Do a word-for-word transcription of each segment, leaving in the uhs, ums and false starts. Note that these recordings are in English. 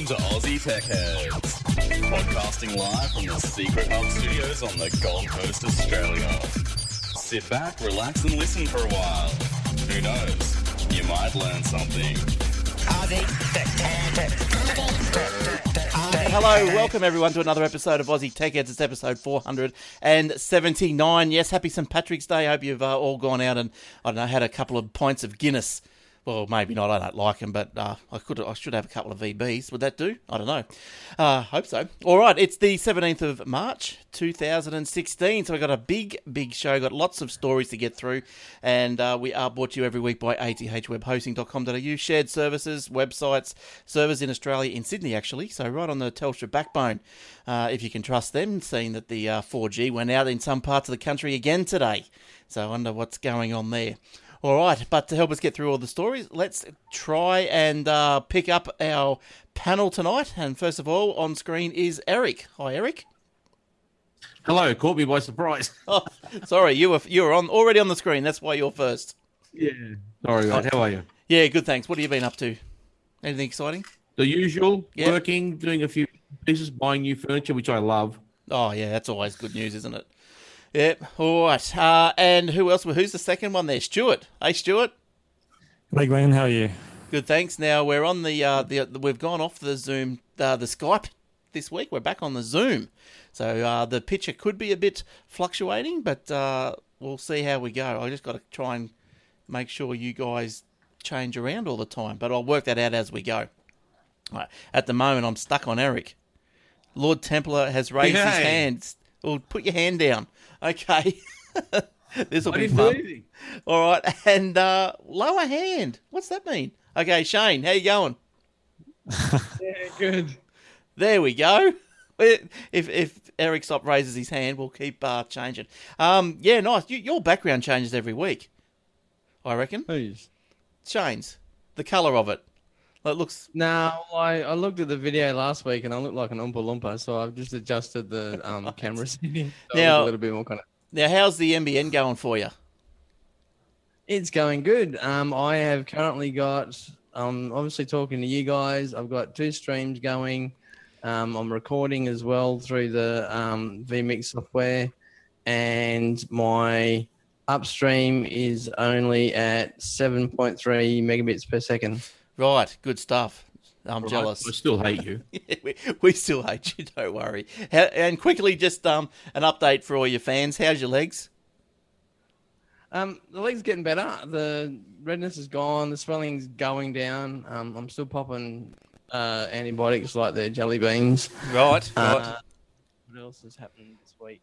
to Aussie Tech Heads, podcasting live from the Secret Hub Studios on the Gold Coast, Australia. Sit back, relax, and listen for a while. Who knows? You might learn something. Aussie Tech Heads. Hello, welcome everyone to another episode of Aussie Tech Heads. It's episode four hundred seventy-nine. Yes, happy Saint Patrick's Day. I hope you've uh, all gone out and, I don't know, had a couple of pints of Guinness. Well, maybe not. I don't like them, but uh, I could. I should have a couple of V Bs. Would that do? I don't know. Uh, hope so. All right, it's the seventeenth of March, two thousand sixteen. So we've got a big, big show. Got lots of stories to get through, and uh, we are brought to you every week by a t h web hosting dot com dot a u. Shared services, websites, servers in Australia, in Sydney actually. So right on the Telstra backbone, uh, if you can trust them. Seeing that the uh, four G went out in some parts of the country again today, so I wonder what's going on there. All right, but to help us get through all the stories, let's try and uh, pick up our panel tonight. And first of all, on screen is Eric. Hi, Eric. Hello, caught me by surprise. Oh, sorry, you were you were on already on the screen. That's why you're first. Yeah. Sorry, mate. How are you? Yeah, good, thanks. What have you been up to? Anything exciting? The usual, Yep. working, doing a few pieces, buying new furniture, which I love. Oh, yeah, that's always good news, isn't it? Yep. All right. Uh, and who else? Who's the second one there? Stuart. Hey, Stuart. Hey Glenn, how are you? Good, thanks. Now we're on the uh, the we've gone off the Zoom, uh, the Skype this week. We're back on the Zoom, so uh, the picture could be a bit fluctuating, but uh, we'll see how we go. I just got to try and make sure you guys change around all the time, but I'll work that out as we go. All right. At the moment, I'm stuck on Eric. Lord Templar has raised his Yay. hand. Well, put your hand down. Okay. This will I be didn't do fun. anything. All right. And uh, lower hand. What's that mean? Okay, Shane, how you going? Yeah, good. There we go. If if Eric Stop raises his hand, we'll keep uh, changing. Um, yeah, nice. You, your background changes every week, I reckon. Who's? Shane's. The colour of it. It looks... No, I, I looked at the video last week and I looked like an Oompa Loompa, so I've just adjusted the um, camera setting. So Now- a little bit more kind of. Now, how's the M B N going for you? It's going good. Um, I have currently got, um, obviously talking to you guys, I've got two streams going. Um, I'm recording as well through the um, vMix software, and my upstream is only at seven point three megabits per second. Right, good stuff. I'm Right, jealous. I still hate you. we, we still hate you, don't worry. How, and quickly, just um, an update for all your fans. How's your legs? Um, the leg's getting better. The redness is gone. The swelling's going down. Um, I'm still popping uh, antibiotics like the jelly beans. Right, right. Uh, what else has happened this week?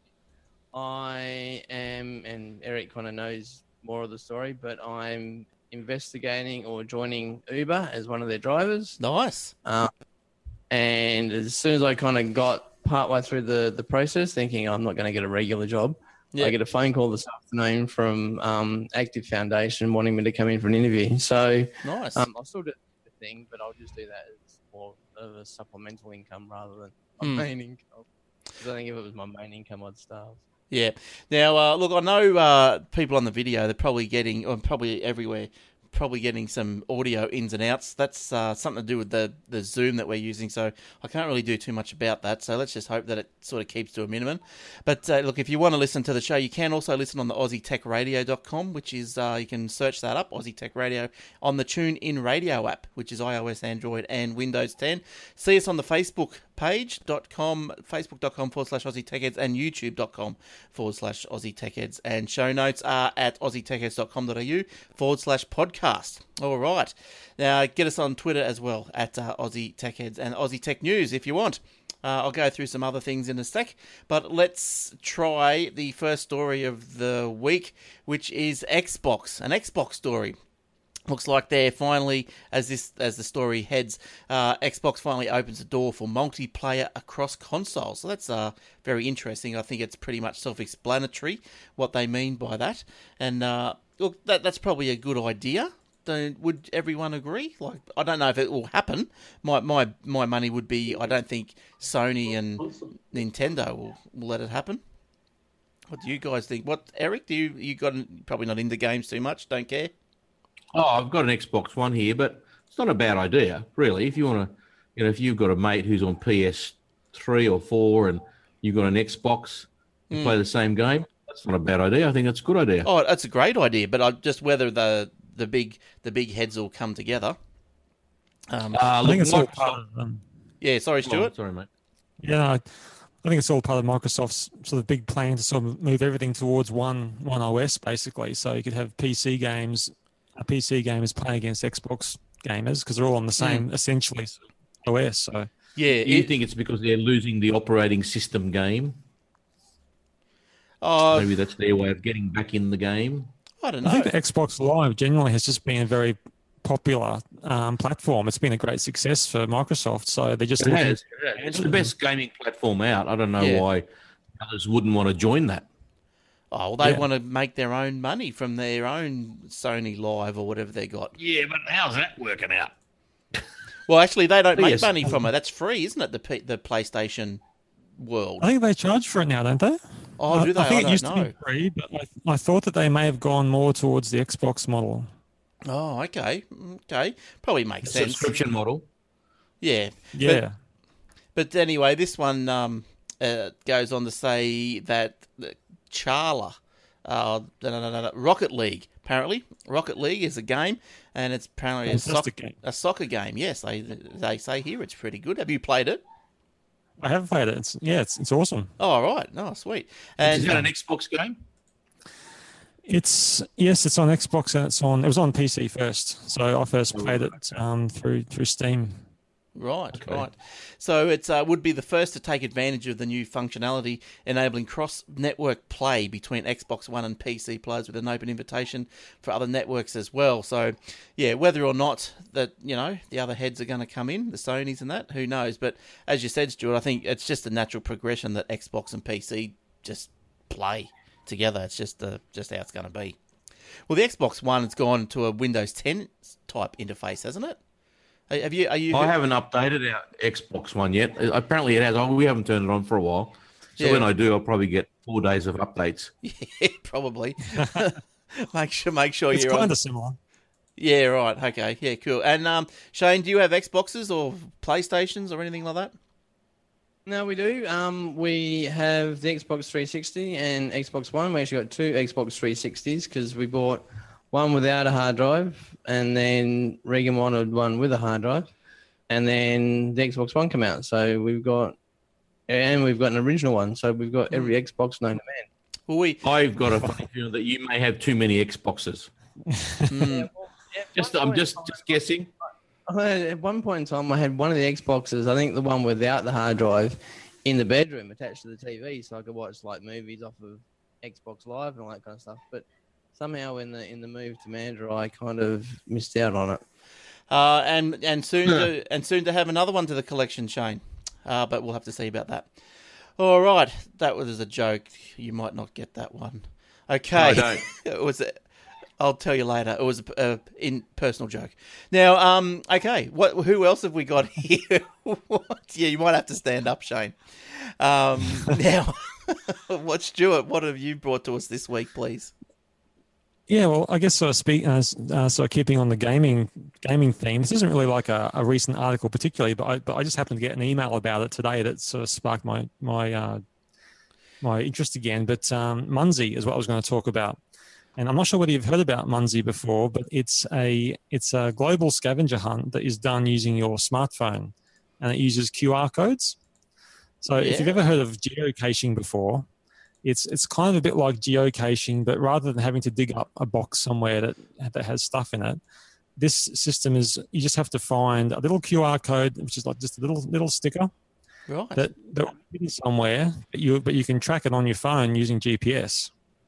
I am, and Eric kind of knows more of the story, but I'm investigating or joining Uber as one of their drivers. Nice. Um, and as soon as I kind of got partway through the, the process, thinking I'm not going to get a regular job, Yeah. I get a phone call this afternoon from um, Active Foundation wanting me to come in for an interview. So Nice. um, I'll still do the thing, but I'll just do that as more of a supplemental income rather than my Hmm. main income. 'Cause I think if it was my main income, I'd starve. Yeah. Now, uh, look, I know uh, people on the video, they're probably getting, or probably everywhere, probably getting some audio ins and outs. That's uh, something to do with the, the Zoom that we're using, so I can't really do too much about that. So let's just hope that it sort of keeps to a minimum. But uh, look, if you want to listen to the show, you can also listen on the aussie tech radio dot com, which is, uh, you can search that up, Aussie Tech Radio, on the TuneIn Radio app, which is iOS, Android, and Windows ten. See us on the Facebook page, dot com, facebook.com forward slash Aussie Tech Heads, and youtube.com forward slash Aussie Tech Heads. And show notes are at aussie tech heads dot com dot a u forward slash podcast. All right. Now, get us on Twitter as well, at uh, Aussie Tech Heads and Aussie Tech News if you want. Uh, I'll go through some other things in a sec, but let's try the first story of the week, which is Xbox, an Xbox story. Looks like they're finally, as this as the story heads, uh, Xbox finally opens the door for multiplayer across consoles. So that's uh, very interesting. I think it's pretty much self-explanatory what they mean by that. And uh, look, that that's probably a good idea. Don't, would everyone agree? Like, I don't know if it will happen. My my my money would be, I don't think Sony and Nintendo will, will let it happen. What do you guys think? What, Eric? Do you you got probably not into games too much? Don't care. Oh, I've got an Xbox One here, but it's not a bad idea, really. If you want to you know, if you've got a mate who's on P S three or four and you've got an Xbox to Mm. play the same game, that's not a bad idea. I think that's a good idea. Oh, that's a great idea, but I just whether the the big the big heads all come together. Um, Uh, I look, think it's all Microsoft- part of um, yeah, sorry, Go on, Stuart. sorry, mate. yeah. I I think it's all part of Microsoft's sort of big plan to sort of move everything towards one one O S basically. So you could have P C games, a P C gamers playing against Xbox gamers because they're all on the same essentially O S. So Yeah, Do you it, think it's because they're losing the operating system game? oh, Maybe that's their way of getting back in the game. I don't I know. think the Xbox Live generally has just been a very popular um, platform. It's been a great success for Microsoft. So they're just It looking. has. It has. It's the best gaming platform out. I don't know Yeah. why others wouldn't want to join that. Oh, well, they Yeah. want to make their own money from their own Sony Live or whatever they got. Yeah, but how's that working out? Well, actually, they don't make Yes. money from it. That's free, isn't it? The P- the PlayStation world. I think they charge for it now, don't they? Oh, do I, they? I think I it don't used know. to be free, but I, I thought that they may have gone more towards the Xbox model. Oh, okay, okay, probably makes sense. Subscription model. Yeah, Yeah. but anyway, this one um, uh, goes on to say that the Charla, uh, no, no, no, no, Rocket League. Apparently, Rocket League is a game, and it's apparently a, soc- Fantastic game. a soccer game. Yes, they they say here it's pretty good. Have you played it? I have played it. It's, yeah, it's, it's awesome. Oh, all right, no, sweet. And Is that an Xbox game? It's yes, it's on Xbox and it's on. It was on P C first, so I first played it um, through through Steam. Right, Okay. right. So it uh, would be the first to take advantage of the new functionality, enabling cross-network play between Xbox One and P C players with an open invitation for other networks as well. So, yeah, whether or not that, you know, the other heads are going to come in, the Sonys and that, who knows? But as you said, Stuart, I think it's just a natural progression that Xbox and P C just play together. It's just uh, just how it's going to be. Well, the Xbox One has gone to a Windows ten type interface, hasn't it? Have you? Are you? I haven't updated our Xbox One yet. Apparently it has. Oh, we haven't turned it on for a while. So Yeah. when I do, I'll probably get four days of updates. Yeah, probably. make sure, make sure It's you're kind on. of similar. Yeah, right. Okay. Yeah, cool. And um, Shane, do you have Xboxes or PlayStations or anything like that? No, we do. Um, we have the Xbox three sixty and Xbox One. We actually got two Xbox three sixties because we bought one without a hard drive, and then Regan wanted one with a hard drive, and then the Xbox One came out. So we've got, and we've got an original one. So we've got every Xbox known to man. Well, we. I've got a funny feeling that you may have too many Xboxes. Mm, Just, I'm just, just guessing. I had, at one point in time, I had one of the Xboxes, I think the one without the hard drive, in the bedroom attached to the T V, so I could watch like movies off of Xbox Live and all that kind of stuff. But somehow, in the in the move to Mandurah, I kind of missed out on it. uh, and and soon to and soon to have another one to the collection, Shane. Uh, but we'll have to see about that. All right, that was a joke. You might not get that one. Okay, I don't. it was. I'll tell you later. It was a, a in personal joke. Now, um, okay, what? Who else have we got here? What? Yeah, you might have to stand up, Shane. Um, now, what, Stuart? What have you brought to us this week, please? Yeah, well, I guess sort of speak, uh, uh, sort of keeping on the gaming gaming theme. This isn't really like a, a recent article particularly, but I, but I just happened to get an email about it today that sort of sparked my my uh, my interest again. But um, Munzee is what I was going to talk about, and I'm not sure whether you've heard about Munzee before, but it's a it's a global scavenger hunt that is done using your smartphone, and it uses Q R codes. So if you've Yeah. ever heard of geocaching before, It's it's kind of a bit like geocaching, but rather than having to dig up a box somewhere that that has stuff in it, this system is you just have to find a little Q R code, which is like just a little little sticker Right. that that will be somewhere, but you but you can track it on your phone using G P S.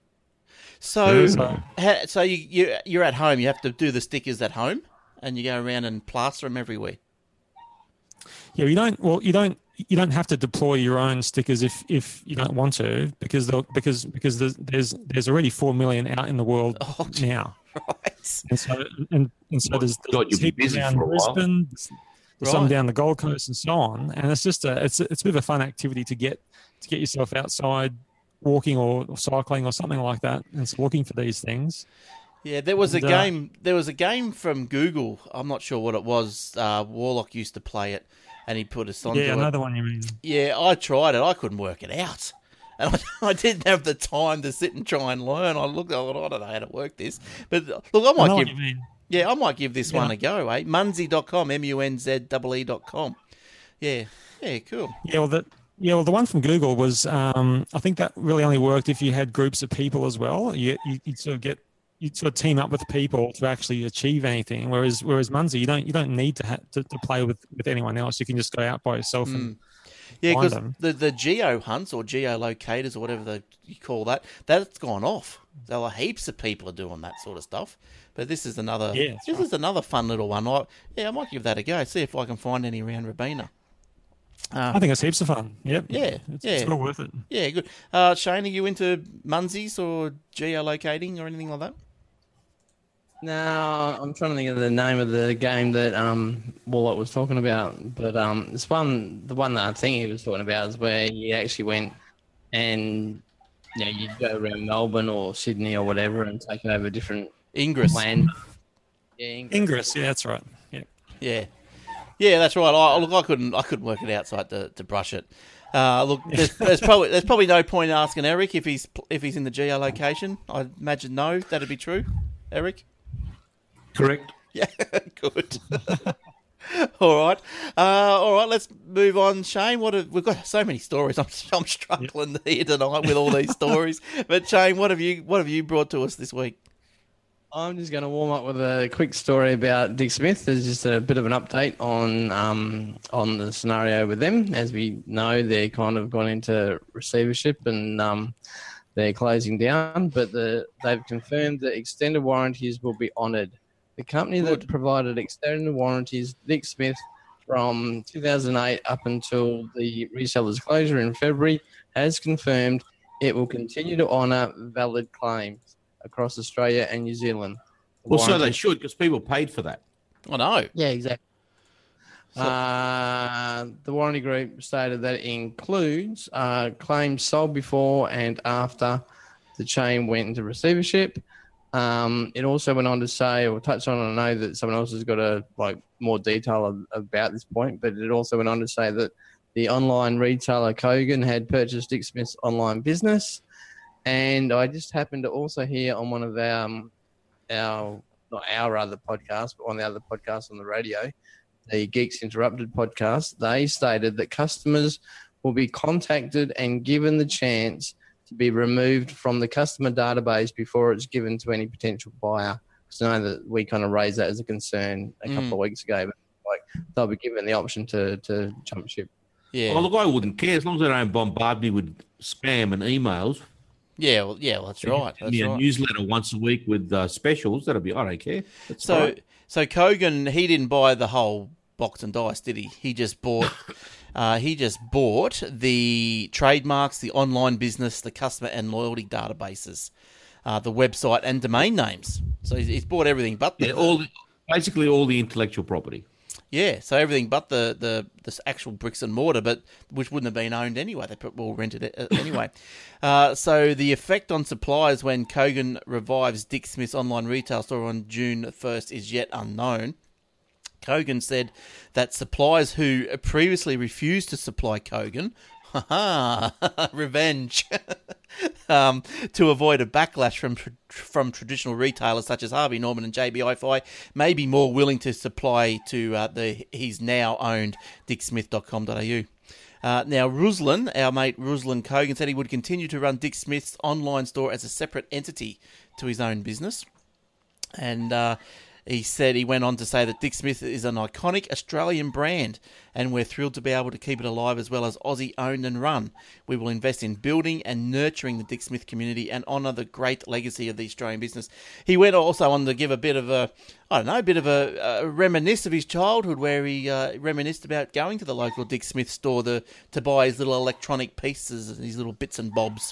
So, So- ha, so you you you're at home. You have to do the stickers at home, and you go around and plaster them everywhere. Yeah, you don't. Well, you don't. You don't have to deploy your own stickers if, if you don't want to, because they'll- because because there's there's there's already four million out in the world Oh, gee. now, Right. and so and, and so there's, God, there's you'll be heaps busy down for a while. Brisbane, there's some Right. down the Gold Coast and so on, and it's just a it's a, it's a bit of a fun activity to get to get yourself outside, walking or, or cycling or something like that, and so looking for these things. Yeah, there was a And, uh, game. There was a game from Google. I'm not sure what it was. Uh, Warlock used to play it, and he put us onto Yeah, it. another one you mean. Yeah, I tried it. I couldn't work it out. And I, I didn't have the time to sit and try and learn. I looked, I thought, I don't know how to work this. But look, I I know might what give, you mean. yeah, I might give this Yeah. one a go, eh? Munzie dot com, M U N Z E E dot com. Yeah, yeah, cool. Yeah, well, the yeah, well, the one from Google was, um, I think that really only worked if you had groups of people as well. You you you'd sort of get you sort of team up with people to actually achieve anything. Whereas whereas Munzie, you don't you don't need to ha- to, to play with, with anyone else. You can just go out by yourself and Yeah, find because them. the, the geo hunts or geolocators or whatever the, you call that, that's gone off. There are heaps of people are doing that sort of stuff. But this is another Yeah, that's this right. is another fun little one. I, yeah, I might give that a go. See if I can find any around Rabina. I think it's heaps of fun. Yep. Yeah, It's, yeah. it's well worth it. Yeah, good. Uh, Shane, are you into Munzies or geolocating or anything like that? No, I'm trying to think of the name of the game that um Warlock was talking about, but um, this one, the one that I think he was talking about, is where he actually went and you know you'd go around Melbourne or Sydney or whatever and take over different Ingress. land. Yeah, Ingress. Ingress, yeah, that's right. Yeah. Yeah, yeah, that's right. I, look, I couldn't, I couldn't work it out, so I had to, to brush it. Uh, look, there's, there's probably there's probably no point in asking Eric if he's if he's in the geolocation. I imagine no, that'd be true. Eric. Correct. Yeah, good. all right, uh, all right. Let's move on, Shane. What have, we've got so many stories. I'm I'm struggling here tonight with all these stories. But Shane, what have you what have you brought to us this week? I'm just going to warm up with a quick story about Dick Smith. There's just a bit of an update on um, on the scenario with them. As we know, they're kind of gone into receivership and um, they're closing down, but the, they've confirmed that extended warranties will be honoured. The company that Good. provided extended warranties, Dick Smith, from two thousand eight up until the reseller's closure in February, has confirmed it will continue to honour valid claims across Australia and New Zealand. Well, so they Warranty- should, because people paid for that. I know. Yeah, exactly. So- Uh, the warranty group stated that it includes uh, claims sold before and after the chain went into receivership. Um, it also went on to say, or touch on, I know that someone else has got a like more detail of, about this point, but it also went on to say that the online retailer Kogan had purchased Dick Smith's online business. And I just happened to also hear on one of our, um, our not our other podcasts, but one of the other podcasts on the radio, the Geeks Interrupted podcast, they stated that customers will be contacted and given the chance to be removed from the customer database before it's given to any potential buyer. Because I know that we kind of raised that as a concern a couple Mm. of weeks ago, but like they'll be given the option to, to jump ship. Yeah. Well, look, I wouldn't care as long as they don't bombard me with spam and emails. Yeah, well, yeah, well, that's right. Send That's me a right. newsletter once a week with uh, specials. That'll be. I don't care. That's So, fine. so Kogan, he didn't buy the whole box and dice, did he? He just bought, uh, he just bought the trademarks, the online business, the customer and loyalty databases, uh, the website and domain names. So he's, he's bought everything but the Yeah, all the, basically all the intellectual property. yeah, so everything but the, the, the actual bricks and mortar, but which wouldn't have been owned anyway. They put, all rented it uh, anyway. uh, so the effect on suppliers when Kogan revives Dick Smith's online retail store on June first is yet unknown. Kogan said that suppliers who previously refused to supply Kogan, haha, revenge, um, to avoid a backlash from from traditional retailers such as Harvey Norman and J B Hi-Fi, may be more willing to supply to uh, the his now owned dick smith dot com dot a u. Uh, now, Ruslan, our mate Ruslan Kogan, said he would continue to run Dick Smith's online store as a separate entity to his own business. And uh, he said, he went on to say that Dick Smith is an iconic Australian brand and we're thrilled to be able to keep it alive as well as Aussie owned and run. We will invest in building and nurturing the Dick Smith community and honour the great legacy of the Australian business. He went also on to give a bit of a, I don't know, a bit of a, a reminisce of his childhood where he uh, reminisced about going to the local Dick Smith store to, to buy his little electronic pieces, his little bits and bobs.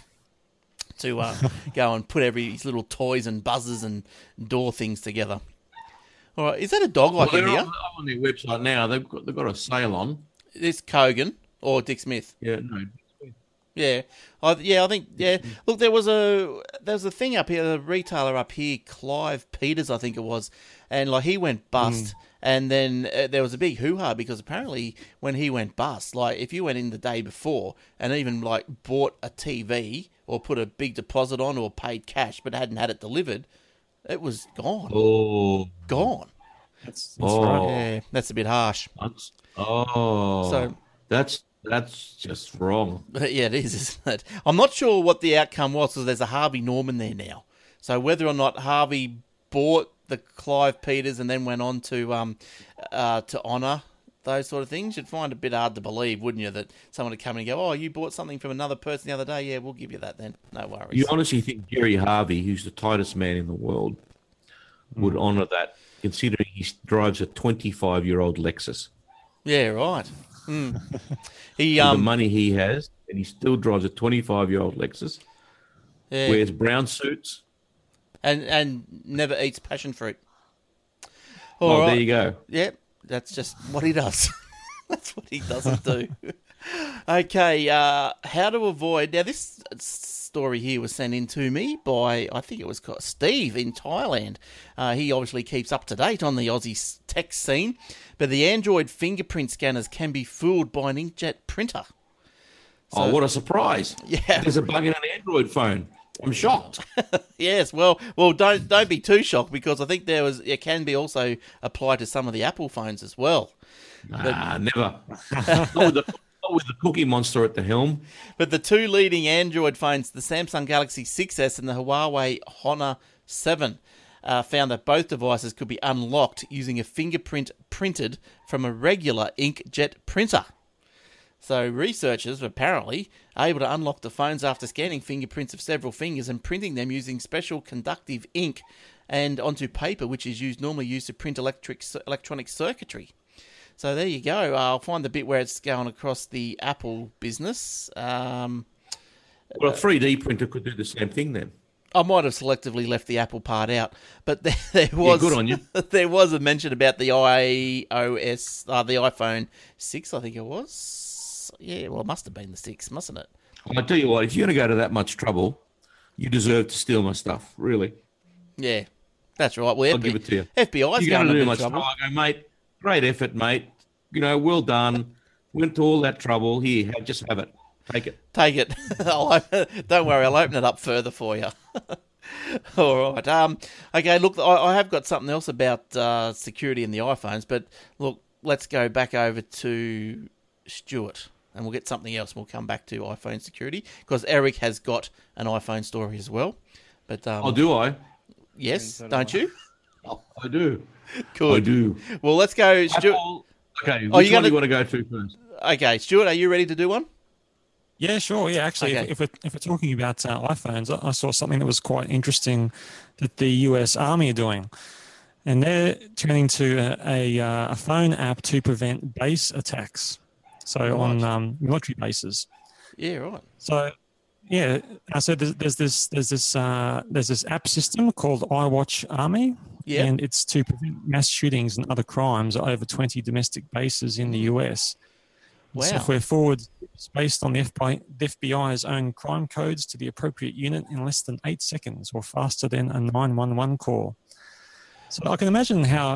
To uh, go and put every his little toys and buzzers and door things together. All right, is that a dog I Well, can they're hear? on, on their website now. They've got they've got a sale on. It's Kogan or Dick Smith. Yeah, no. Yeah, I, yeah, I think yeah. Look, there was a there was a thing up here, a retailer up here, Clive Peters, I think it was, and like he went bust, And then uh, there was a big hoo-ha because apparently when he went bust, like if you went in the day before and even like bought a T V or put a big deposit on or paid cash but hadn't had it delivered, it was gone. Oh, Gone. That's, that's Oh. right. Yeah, that's a bit harsh. that's, oh, So- that's that's just wrong. But yeah, it is, isn't it? I'm not sure what the outcome was because there's a Harvey Norman there now. So whether or not Harvey bought the Clive Peters and then went on to um uh, to honour those sort of things, you'd find it a bit hard to believe, wouldn't you, that someone would come in and go, oh, you bought something from another person the other day? Yeah, we'll give you that then. No worries. You honestly think Jerry Harvey, who's the tightest man in the world, would honour that, considering he drives a twenty-five-year-old Lexus? Yeah, right. Mm. He With the um money he has, and he still drives a twenty-five-year-old Lexus, yeah, wears brown suits. and and never eats passion fruit. Oh, All there right. you go. Yep, that's just what he does. That's what he doesn't do. Okay, uh, how to avoid... Now, this story here was sent in to me by, I think it was called Steve in Thailand. Uh, he obviously keeps up to date on the Aussie tech scene. But the Android fingerprint scanners can be fooled by an inkjet printer. Oh, what a surprise. Yeah. There's a bug in an Android phone. I'm shocked. Yes, well, well, don't don't be too shocked because I think there was it can be also applied to some of the Apple phones as well. Ah, never. not, with the, not with the Cookie Monster at the helm. But the two leading Android phones, the Samsung Galaxy six S and the Huawei Honor seven, uh, found that both devices could be unlocked using a fingerprint printed from a regular inkjet printer. So researchers were apparently able to unlock the phones after scanning fingerprints of several fingers and printing them using special conductive ink and onto paper, which is used normally used to print electric electronic circuitry. So there you go. I'll find the bit where it's going across the Apple business. Um, Well, a three D printer could do the same thing then. I might have selectively left the Apple part out, but there, there was good on you. There was a mention about the iOS, uh, the iPhone six, I think it was. Yeah, well, it must have been the six, mustn't it? I tell you what, if you're going to go to that much trouble, you deserve to steal my stuff, really. Yeah, that's right. Well, I'll F B I, give it to you. F B I's You're going going to to do bit much trouble. trouble. I go, mate, great effort, mate. You know, well done. Went to all that trouble. Here, have, just have it. Take it. Take it. I'll, don't worry, I'll open it up further for you. All right. Um, okay, look, I, I have got something else about uh, security in the iPhones, but look, let's go back over to Stuart, and we'll get something else. We'll come back to iPhone security, because Eric has got an iPhone story as well. But um, Oh, do I? yes, don't you? Oh, I do. Good. I do. Well, let's go, Stuart. Apple, okay, Oh, which you one gonna- do you want to go to first? Okay, Stuart, are you ready to do one? Yeah, sure. Yeah, actually, Okay. if, if, we're, if we're talking about uh, iPhones, I, I saw something that was quite interesting that the U S Army are doing. And they're turning to a, a, uh, a phone app to prevent base attacks. So on um, military bases. Yeah, right. So, yeah, uh, so there's, there's this there's this uh, there's this app system called iWatch Army, Yeah. and it's to prevent mass shootings and other crimes at over twenty domestic bases in the U S. The Wow. Software forward is based on the F B I, the F B I's own crime codes to the appropriate unit in less than eight seconds, or faster than a nine one one call. So I can imagine how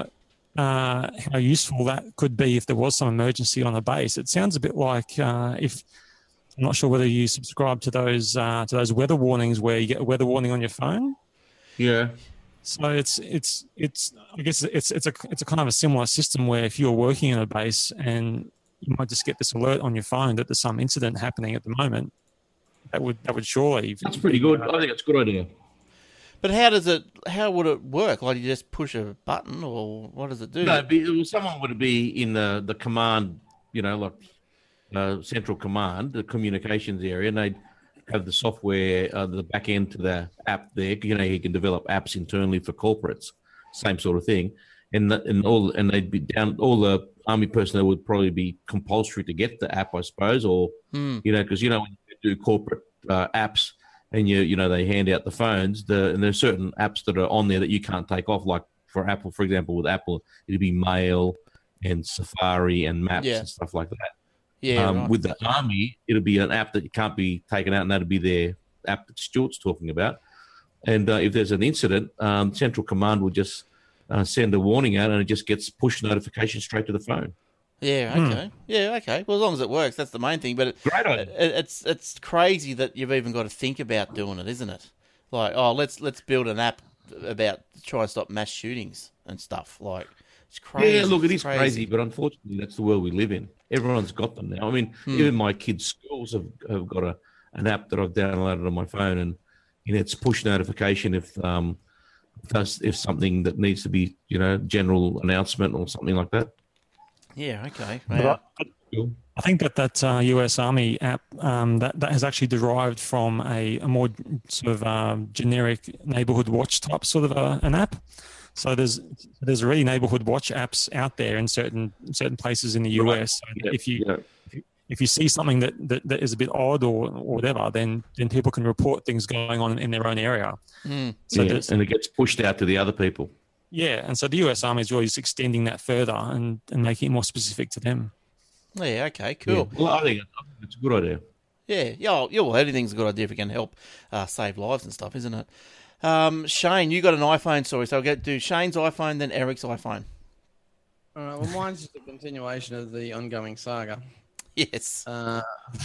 uh, how useful that could be if there was some emergency on a base. It sounds a bit like uh, if I'm not sure whether you subscribe to those uh, to those weather warnings where you get a weather warning on your phone. Yeah. So it's it's it's I guess it's it's a it's a kind of a similar system where if you're working in a base and you might just get this alert on your phone that there's some incident happening at the moment, that would that would surely That's pretty good. I think it's a good idea. But how does it? How would it work? Like you just push a button, or what does it do? No, it'd be, it was, someone would be in the, the command, you know, like uh, central command, the communications area, and they'd have the software, uh, the back end to the app there. You know, you can develop apps internally for corporates, same sort of thing. And the, and all and they'd be down. All the army personnel would probably be compulsory to get the app, I suppose, or Hmm. you know, because you know when you do corporate uh, apps. And you you know they hand out the phones. The and there's certain apps that are on there that you can't take off. Like for Apple, for example, with Apple, it'd be Mail and Safari and Maps Yeah. and stuff like that. Yeah, um, right. With the Army, it'll be an app that can't be taken out, and that'll be their app that Stuart's talking about. And uh, if there's an incident, um, Central Command will just uh, send a warning out, and it just gets push notification straight to the phone. Yeah, okay. Yeah, okay. Well, as long as it works, that's the main thing. But it, Great idea. it, it's it's crazy that you've even got to think about doing it, isn't it? Like, oh, let's let's build an app about try and stop mass shootings and stuff. Like, it's crazy. Yeah, look, it is crazy. crazy, but unfortunately, that's the world we live in. Everyone's got them now. I mean, Hmm. even my kids' schools have, have got a an app that I've downloaded on my phone, and you know, it's push notification if um if, if something that needs to be, you know, general announcement or something like that. Yeah, okay. But Wow. Cool. I think that that uh, U S Army app um, that that has actually derived from a, a more sort of um, generic neighborhood watch type sort of a, an app. So there's there's already neighborhood watch apps out there in certain certain places in the U S. Right. So Yeah, if you yeah. if you see something that, that, that is a bit odd or, or whatever, then then people can report things going on in their own area. Mm. So Yeah, there's- and it gets pushed out to the other people. yeah, and so the U S Army is really just extending that further and, and making it more specific to them. Yeah, okay, Yeah. cool. Well, I think, I think it's a good idea. Yeah, yeah, yeah. Well, anything's a good idea if it can help uh, save lives and stuff, isn't it? Um, Shane, you got an iPhone story, so I'll get do Shane's iPhone, then Eric's iPhone. All right. Well, mine's just a continuation of the ongoing saga. Yes, Uh,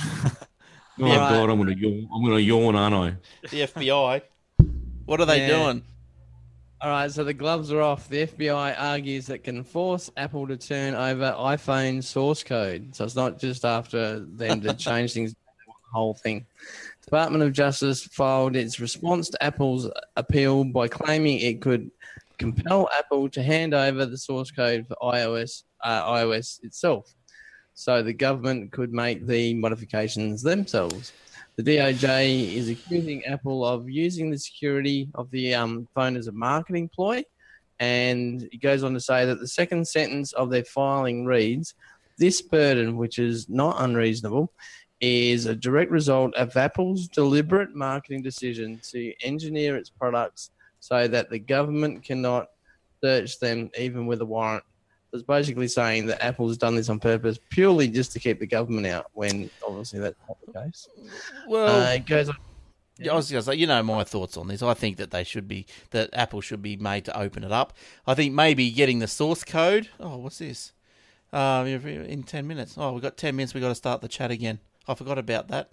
Oh Yeah. God, I'm gonna yawn. I'm gonna yawn, aren't I? the F B I. What are they Yeah. doing? All right, so the gloves are off. The F B I argues that can force Apple to turn over iPhone source code. So it's not just after them to change things, the whole thing. Department of Justice filed its response to Apple's appeal by claiming it could compel Apple to hand over the source code for iOS, uh, iOS itself, so the government could make the modifications themselves. The D O J is accusing Apple of using the security of the um, phone as a marketing ploy, and it goes on to say that the second sentence of their filing reads, "This burden, which is not unreasonable, is a direct result of Apple's deliberate marketing decision to engineer its products so that the government cannot search them even with a warrant." It's basically saying that Apple's done this on purpose purely just to keep the government out, when obviously that's not the case. Well, Uh, it goes on. I was going to say, you know, my thoughts on this. I think that they should be that Apple should be made to open it up. I think maybe getting the source code. Oh, what's this? Uh, in ten minutes. Oh, we've got ten minutes. We've got to start the chat again. I forgot about that.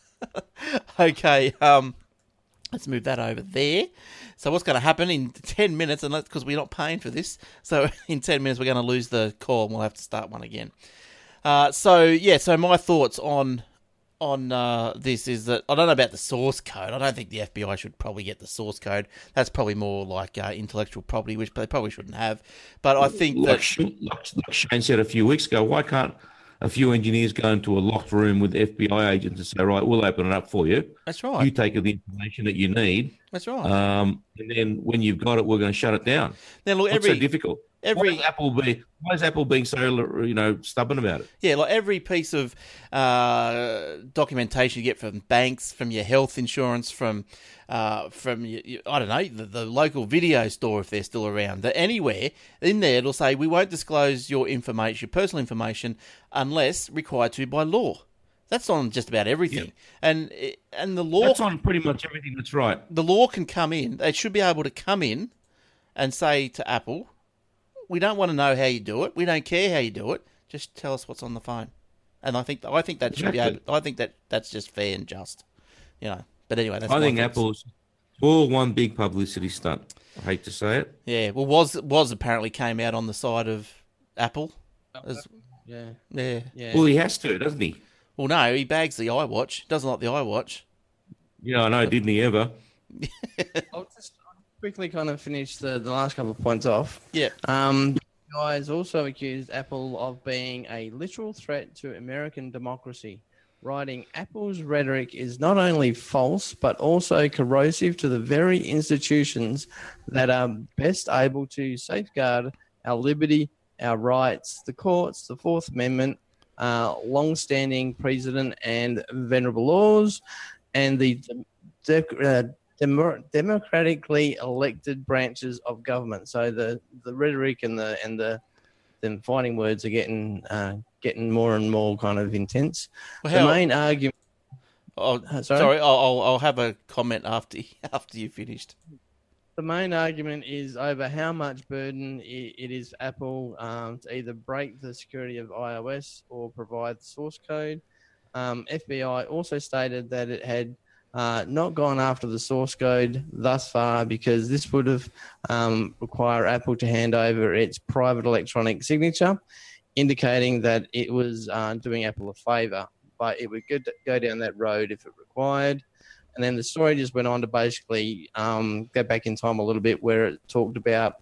Okay. Um, let's move that over there. So what's going to happen in ten minutes, and because we're not paying for this, so in ten minutes we're going to lose the call and we'll have to start one again. Uh, so, yeah, so my thoughts on on uh, this is that I don't know about the source code. I don't think the F B I should probably get the source code. That's probably more like uh, intellectual property, which they probably shouldn't have. But I think Like, that... Sh- like like Shane said a few weeks ago, why can't a few engineers go into a locked room with F B I agents and say, right, we'll open it up for you. That's You right. take the information that you need, That's right. um, and then when you've got it, we're going to shut it down. Then look, What's every... so difficult? every- why is Apple be? Why is Apple being so, you know, stubborn about it? Yeah, like every piece of uh, documentation you get from banks, from your health insurance, from uh, from your, your- I don't know the, the local video store if they're still around. That anywhere in there it'll say we won't disclose your information, your personal information, unless required to by law. That's on just about everything, Yep. and it- and the law That's on pretty much everything. That's right. the law can come in. They should be able to come in and say to Apple, "We don't want to know how you do it. We don't care how you do it. Just tell us what's on the phone." And I think I think that should be able, Exactly. I think that that's just fair and just, you know. But anyway, that's I my think thoughts. Apple's all one big publicity stunt. I hate to say it. Yeah, well, was was apparently came out on the side of Apple. As, Yeah, yeah. yeah. Well, he has to, doesn't he? Well, no, he bags the iWatch. Doesn't like the iWatch. You know, I know, didn't he ever? I'll just quickly kind of finish the, the last couple of points off. Yeah. Um, guys also accused Apple of being a literal threat to American democracy, writing, "Apple's rhetoric is not only false, but also corrosive to the very institutions that are best able to safeguard our liberty, our rights, the courts, the Fourth Amendment, uh, long-standing precedent and venerable laws, and the de- de- uh, demo- democratically elected branches of government." So the, the rhetoric and the and the the fighting words are getting uh, getting more and more kind of intense. Well, The how, main argument. oh, Uh, sorry, sorry? I'll, I'll I'll have a comment after after you finished. the main argument is over how much burden it, it is for Apple um, to either break the security of iOS or provide the source code. Um, F B I also stated that it had uh, not gone after the source code thus far because this would have um, require Apple to hand over its private electronic signature, indicating that it was uh, doing Apple a favour, but it would go, go down that road if it required. And then the story just went on to basically um, go back in time a little bit where it talked about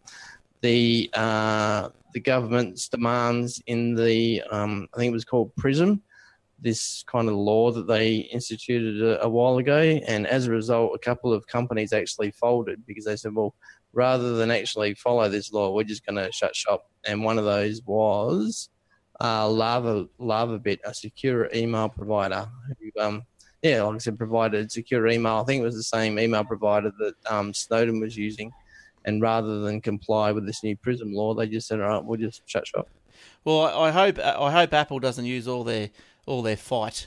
the uh, the government's demands in the, um, I think it was called PRISM, this kind of law that they instituted a, a while ago. And as a result, a couple of companies actually folded because they said, well, rather than actually follow this law, we're just going to shut shop. And one of those was uh, Lava, LavaBit, a secure email provider who, um, yeah, like I said, provided secure email. I think it was the same email provider that um, Snowden was using. And rather than comply with this new PRISM law, they just said, all right, we'll just shut shop. Well, I hope I hope Apple doesn't use all their all their fight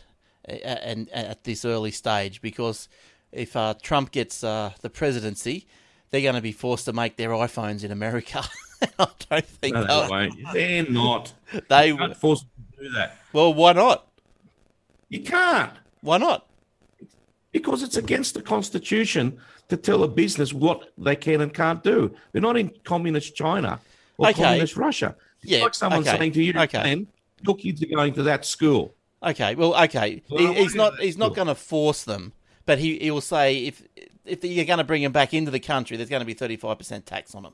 and at this early stage, because if uh, Trump gets uh, the presidency, they're going to be forced to make their iPhones in America. I don't think no, they won't. They're not. They you can't force them to do that. Well, why not? You can't. Why not? Because it's against the Constitution to tell a business what they can and can't do. They're not in communist China or Okay. communist Russia. It's Yeah, like someone okay. saying to you, Okay. "Man, your kids are going to that school." Okay, well, okay. Well, He, I he's wonder not if he's not that's going to force them, but he, he will say if if you're going to bring them back into the country, there's going to be thirty-five percent tax on them.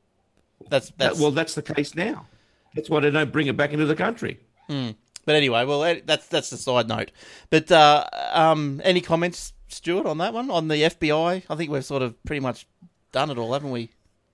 That's that's That- well, that's the case now. That's why they don't bring it back into the country. but anyway, well, eh, that's that's the side note. But uh, um, any comments, Stuart, on that one, on the F B I? I think we've sort of pretty much done it all, haven't we?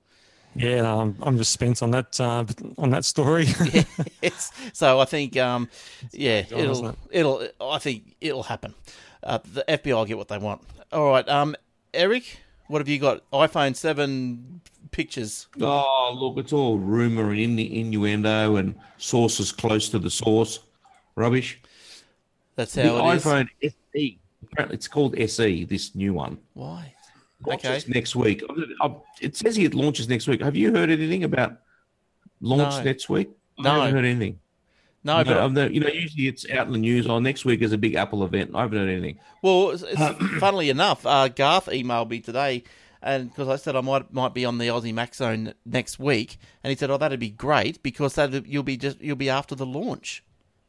Yeah, no, I'm, I'm just spent on that uh, on that story. Yes. So I think, um, yeah, Gone, isn't it'll it? it'll I think it'll happen. Uh, the F B I will get what they want. All right, um, Eric, what have you got? iPhone seven pictures. Oh, look, it's all rumor and innu- innuendo and sources close to the source. Rubbish. That's The how it is. iPhone S E, apparently it's called S E, this new one. Why? Launches Okay. next week. I- It says here it launches next week. Have you heard anything about launch No. next week? I No. haven't heard anything. No, No, but I've no- you know, usually it's out in the news. Oh, next week is a big Apple event. I haven't heard anything. well, it's, it's, funnily enough, uh, Garth emailed me today, and because I said I might might be on the Aussie Mac Zone next week, and he said, "Oh, that'd be great because that you'll be just you'll be after the launch,"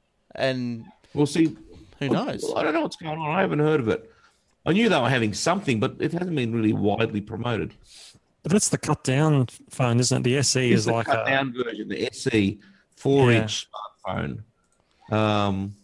and We'll see. who knows? Well, I don't know what's going on. I haven't heard of it. I knew they were having something, but it hasn't been really widely promoted. But that's the cut down phone, isn't it? The S E It's is the like cut a, down version, the S E four inch smartphone. Um,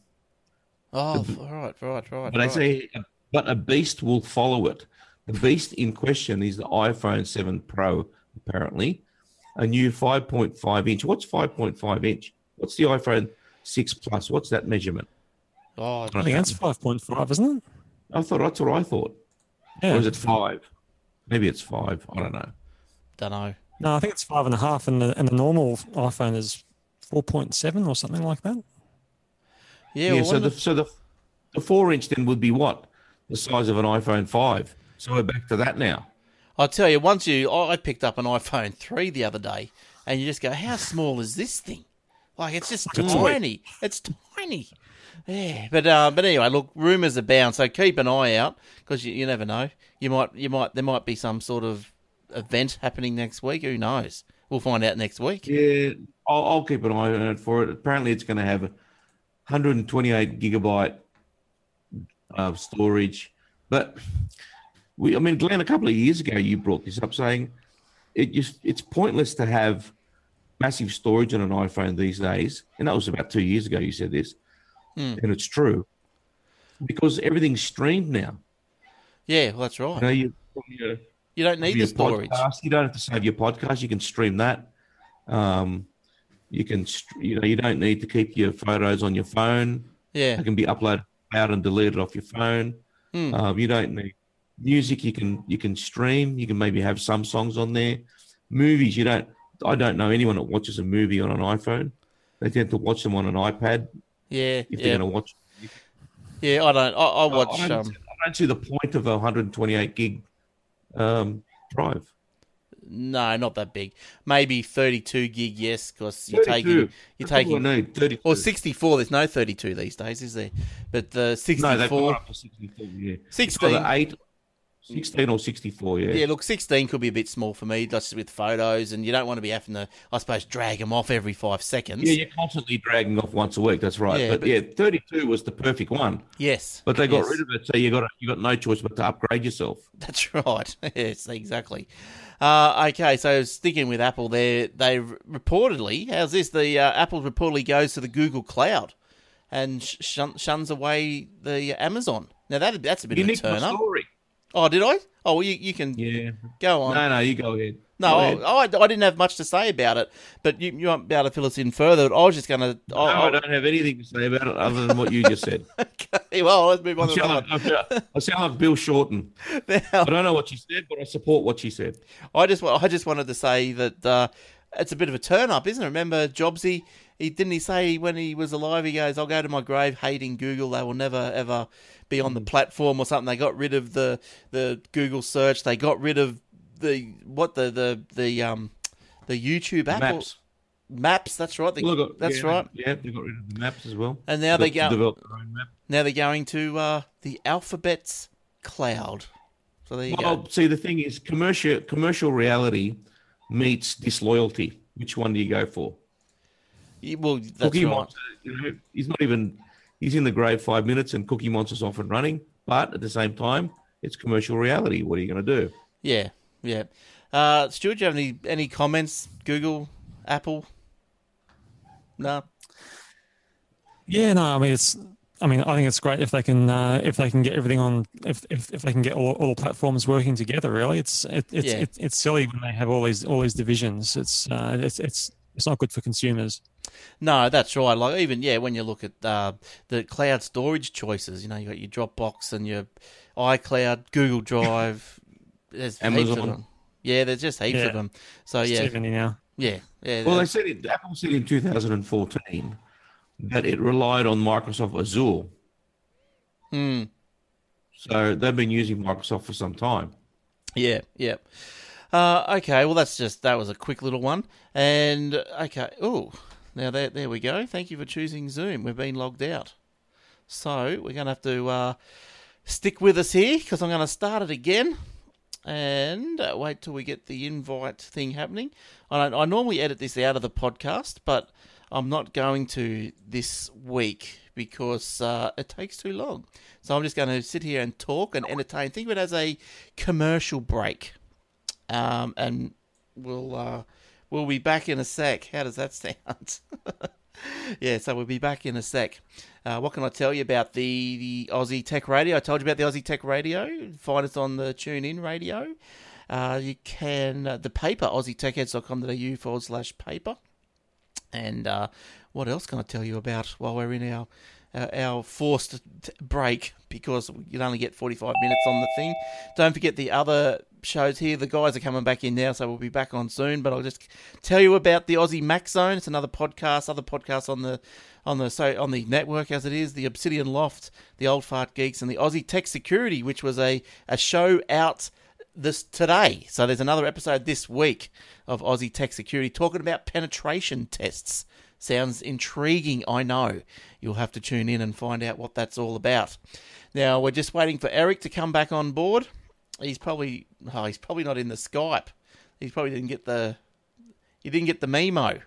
Oh, right, right, right. but right. I say, but a beast will follow it. The beast in question is the iPhone seven Pro, apparently. A new five point five inch. What's five point five inch? What's the iPhone six Plus? What's that measurement? Oh, I think that's five point five, isn't it? I thought that's what I thought. Yeah. Or is it five? Maybe it's five. I don't know. don't know. No, I think it's five and a half, and the and the normal iPhone is four point seven or something like that. Yeah, Yeah, well, so wonder- the so the the four inch then would be what? The size of an iPhone five. So we're back to that now. I'll tell you, once you, I picked up an iPhone three the other day, and you just go, how small is this thing? Like, it's just Like a toy. tiny. It's tiny. Yeah, but uh, but anyway, look, rumours abound, so keep an eye out because you, you never know. You might, you might, there might be some sort of event happening next week. Who knows? We'll find out next week. Yeah, I'll, I'll keep an eye on it for it. Apparently, it's going to have one hundred twenty-eight gigabyte of storage. But we, I mean, Glenn, a couple of years ago, you brought this up saying it just it's pointless to have massive storage on an iPhone these days. And that was about two years ago. You said this, and it's true because everything's streamed now. Yeah, well, that's You right. know, you from your You don't need your the storage. podcast. You don't have to save your podcast. You can stream that. Um, you can, st- you know, you don't need to keep your photos on your phone. Yeah, They can be uploaded out and deleted off your phone. Hmm. Um, you don't need music. You can you can stream. You can maybe have some songs on there. Movies. You don't. I don't know anyone that watches a movie on an iPhone. They tend to watch them on an iPad yeah, if yeah, they're going to watch. yeah. I don't. I, I watch. I don't, Um, I don't see the point of a one hundred twenty-eight gig um, drive. No, not that big. Maybe thirty-two gig, yes, because you're taking thirty-two. you're That's all I taking need, thirty-two. or sixty-four. There's no thirty-two these days, is there? But the No, they've gone sixty-four, up to sixty-four, yeah. sixteen. It's either eight, sixteen or sixty-four, yeah. Yeah, look, sixteen could be a bit small for me, just with photos, and you don't want to be having to, I suppose, drag them off every five seconds. Yeah, you're constantly dragging off once a week. That's right. Yeah, but, but- yeah, thirty-two was the perfect one. Yes, But they got yes. rid of it, so you got you got no choice but to upgrade yourself. That's right. Yes, exactly. Uh, okay, so sticking with Apple, there they reportedly, how's this? The uh, Apple reportedly goes to the Google Cloud and shun, shuns away the Amazon. Now that that's a bit You of a nicked my turn up. story. Oh, did I? Oh, well, you you can Yeah. go on. No, no, you go ahead. No, Go ahead. I, I, I didn't have much to say about it, but you, you won't be able to fill us in further. I was just going to. No, I don't have anything to say about it other than what you just said. Okay, well, let's move I on to sound, another like, I sound- I sound like Bill Shorten. one. I don't know what she said, but I support what she said. I just wa- I just wanted to say that uh, it's a bit of a turn up, isn't it? Remember Jobsy? He didn't he say when he was alive? He goes, "I'll go to my grave hating Google. They will never ever be on the platform or something." They got rid of the the Google search. They got rid of the what the the the um the YouTube app or- Maps. maps. That's right. The- Well, they got- that's yeah, right. Yeah, they got rid of the maps as well. And now they got to go- develop their own map. Now they're going to uh, the Alphabet's cloud. So there you Well, go. see, the thing is, commercial commercial reality meets disloyalty. Which one do you go for? You- Well, that's Cookie right. Monster, you know, he's not even, he's in the grave five minutes and Cookie Monster's off and running. But at the same time, it's commercial reality. What are you going to do? Yeah, yeah. Uh, Stuart, do you have any, any comments? Google, Apple? No? Yeah, no, I mean it's. I mean, I think it's great if they can uh, if they can get everything on if if, if they can get all, all the platforms working together. Really, it's it, it's Yeah. it, it's silly when they have all these all these divisions. It's uh, it's it's it's not good for consumers. No, that's right. Like even yeah, when you look at uh, the cloud storage choices, you know, you got your Dropbox and your iCloud, Google Drive. There's heaps of Amazon. them. Yeah, there's just heaps Yeah. of them. So It's yeah, too many now. yeah, yeah. Well, they said it, Apple said in two thousand fourteen that it relied on Microsoft Azure. Hmm. So they've been using Microsoft for some time. Yeah, yeah. Uh, okay, well that's just that was a quick little one, and okay. Oh, now there, there we go. Thank you for choosing Zoom. We've been logged out, so we're gonna have to uh, stick with us here because I'm gonna start it again, and uh, wait till we get the invite thing happening. I don't, I normally edit this out of the podcast, but I'm not going to this week because uh, it takes too long. So I'm just going to sit here and talk and entertain. Think of it as a commercial break. Um, and we'll uh, we'll be back in a sec. How does that sound? Yeah, so we'll be back in a sec. Uh, what can I tell you about the, the Aussie Tech Radio? I told you about the Aussie Tech Radio. Find us on the TuneIn Radio. Uh, you can, uh, the paper, aussie tech heads dot com dot a u forward slash paper. And uh, what else can I tell you about while we're in our uh, our forced t- break, because you'd only get forty-five minutes on the thing. Don't forget the other shows here. The guys are coming back in now, so we'll be back on soon. But I'll just tell you about the Aussie Mac Zone. It's another podcast, other podcasts on the on the so on the network as it is. The Obsidian Loft, the Old Fart Geeks, and the Aussie Tech Security, which was a, a show out this today. So there's another episode this week of Aussie Tech Security talking about penetration tests. Sounds intriguing, I know. You'll have to tune in and find out what that's all about. Now, we're just waiting for Eric to come back on board. He's probably oh, he's probably not in the Skype. He probably didn't get the he didn't get the memo.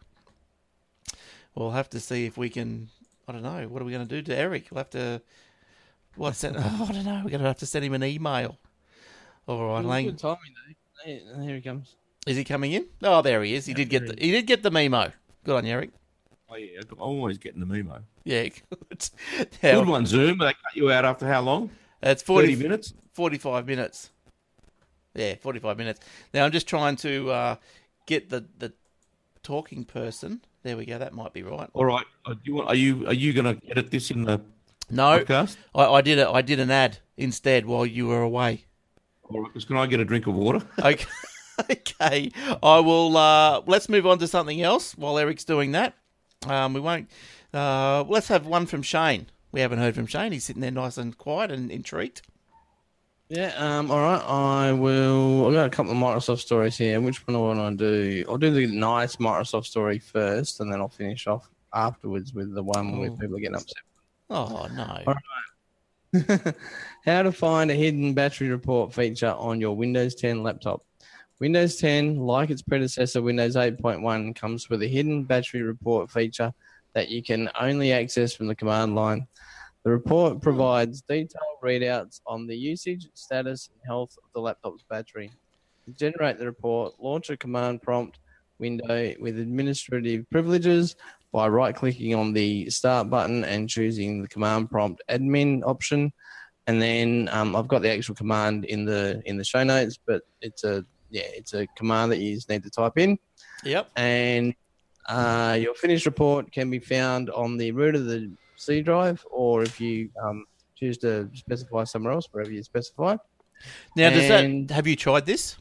We'll have to see if we can. I don't know. What are we going to do to Eric? We'll have to. What's that? Oh, I don't know. We're going to have to send him an email. All right, Lang. Good timing, though. Here, here he comes. Is he coming in? Oh, there he is. He did get the he did get the memo. Good on you, Eric. Oh, yeah, I'm always getting the memo. Yeah, good. Now, Good one, Zoom. They cut you out after how long? It's forty thirty minutes? forty-five minutes. Yeah, forty-five minutes. Now I'm just trying to uh, get the, the talking person. There we go. That might be right. All right. Uh, do you want, are you are you going to edit this in the No, podcast? I, I did a, I did an ad instead while you were away. All right, 'cause can I get a drink of water? Okay, okay. I will. Uh, let's move on to something else while Eric's doing that. Um, we won't. Uh, let's have one from Shane. We haven't heard from Shane. He's sitting there nice and quiet and intrigued. Yeah, um, all right. I will. I've got a couple of Microsoft stories here. Which one do I want to do? I'll do the nice Microsoft story first, and then I'll finish off afterwards with the one where Oh. people are getting upset. Oh, no. All right. How to find a hidden battery report feature on your Windows ten laptop. Windows ten, like its predecessor Windows eight point one, comes with a hidden battery report feature that you can only access from the command line. The report provides detailed readouts on the usage, status, and health of the laptop's battery. To generate the report, launch a command prompt window with administrative privileges by right-clicking on the Start button and choosing the command prompt admin option. And then um, I've got the actual command in the in the show notes, but it's a yeah it's a command that you just need to type in. Yep. And uh, your finished report can be found on the root of the C drive, or if you um, choose to specify somewhere else, wherever you specify. Now, does And- that, have you tried this?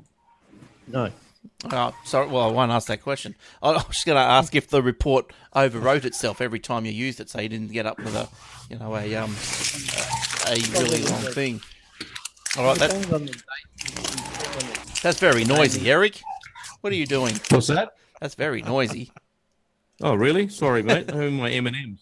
No. Oh, sorry. Well, I won't ask that question. I was just going to ask if the report overwrote itself every time you used it, so you didn't get up with a, you know, a um, a really long thing. All right, that, Depends on the date. that's very noisy, Eric. What are you doing? What's that? That's very noisy. Oh, really? Sorry, mate. Who are my M and M's?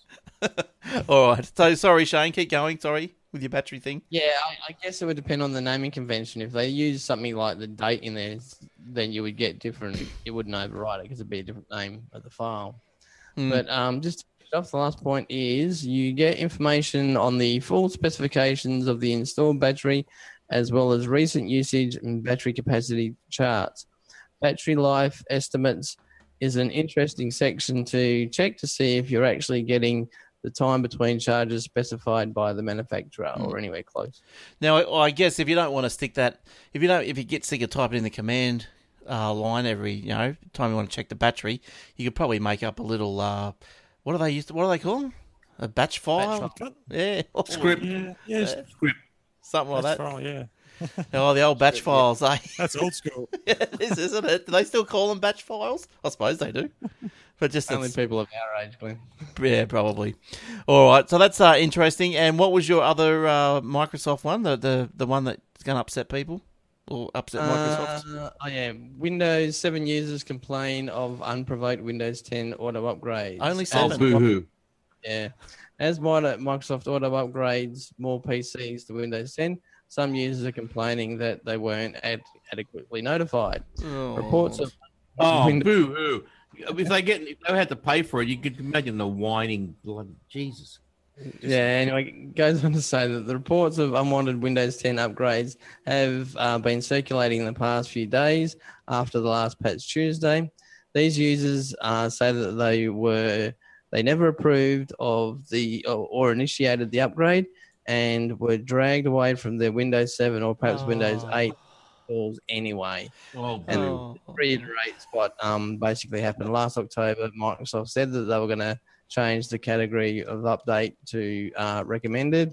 All right. So sorry, Shane. Keep going. Sorry with your battery thing. Yeah, I, I guess it would depend on the naming convention. If they use something like the date in there, then you would get different. It wouldn't overwrite it because it'd be a different name of the file. Hmm. But um, just to finish off, the last point is you get information on the full specifications of the installed battery, as well as recent usage and battery capacity charts. Battery life estimates is an interesting section to check to see if you're actually getting the time between charges specified by the manufacturer or anywhere close. Now, I I guess if you don't want to stick that, if you don't, if you get sick of typing in the command uh, line every, you know, time you want to check the battery, you could probably make up a little. Uh, what do they use? What do they call them? A batch file? Batch Yeah, Script. Yeah, yeah, Script. something like that's that. right, yeah. Oh, the old batch files, eh? That's old school. Yeah, it is, isn't it? Do they still call them batch files? I suppose they do. But just Only it's- people of our age, Glenn. yeah, probably. All right, so that's uh, interesting. And what was your other uh, Microsoft one? The the the one that's going to upset people or upset Microsoft? Uh, oh yeah, Windows seven users complain of unprovoked Windows ten auto upgrades. Only As- seven? Oh, boo-hoo. Yeah. As mod- Microsoft auto upgrades more P Cs to Windows ten, some users are complaining that they weren't ad- adequately notified. Oh. Reports of Oh, Windows- boo-hoo. If they get, if they had to pay for it, you could imagine the whining. Blood, Jesus. Yeah, anyway, it goes on to say that the reports of unwanted Windows ten upgrades have uh, been circulating in the past few days after the last patch Tuesday. These users uh, say that they were they never approved of the or, or initiated the upgrade and were dragged away from their Windows seven or perhaps Windows Oh. eight installs anyway. Oh, And boo. Oh. Reiterates what um, basically happened last October. Microsoft said that they were going to change the category of update to uh, recommended,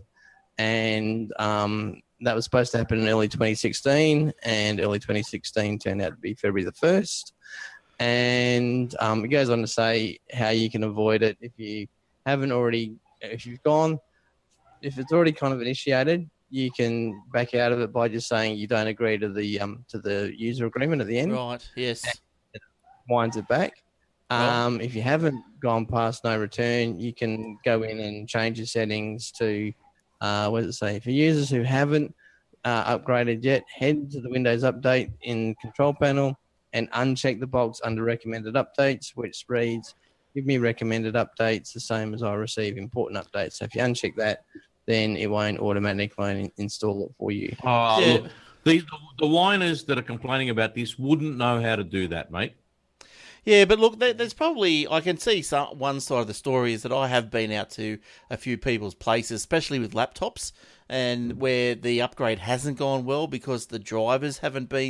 and um, that was supposed to happen in early twenty sixteen, and early twenty sixteen turned out to be February the first. And um, it goes on to say how you can avoid it if you haven't already, if you've gone, if it's already kind of initiated, you can back out of it by just saying you don't agree to the um, to the user agreement at the end. Right, yes. Winds it back. Right. Um, if you haven't gone past no return, you can go in and change your settings to, uh, what does it say? For users who haven't uh, upgraded yet, head to the Windows Update in Control Panel and uncheck the box under Recommended Updates, which reads, give me recommended updates the same as I receive important updates. So if you uncheck that, then it won't automatically install it for you. Oh, Yeah. look, the, the, the whiners that are complaining about this wouldn't know how to do that, mate. Yeah, but look, there, there's probably, I can see some, one side of the story is that I have been out to a few people's places, especially with laptops, and where the upgrade hasn't gone well because the drivers haven't been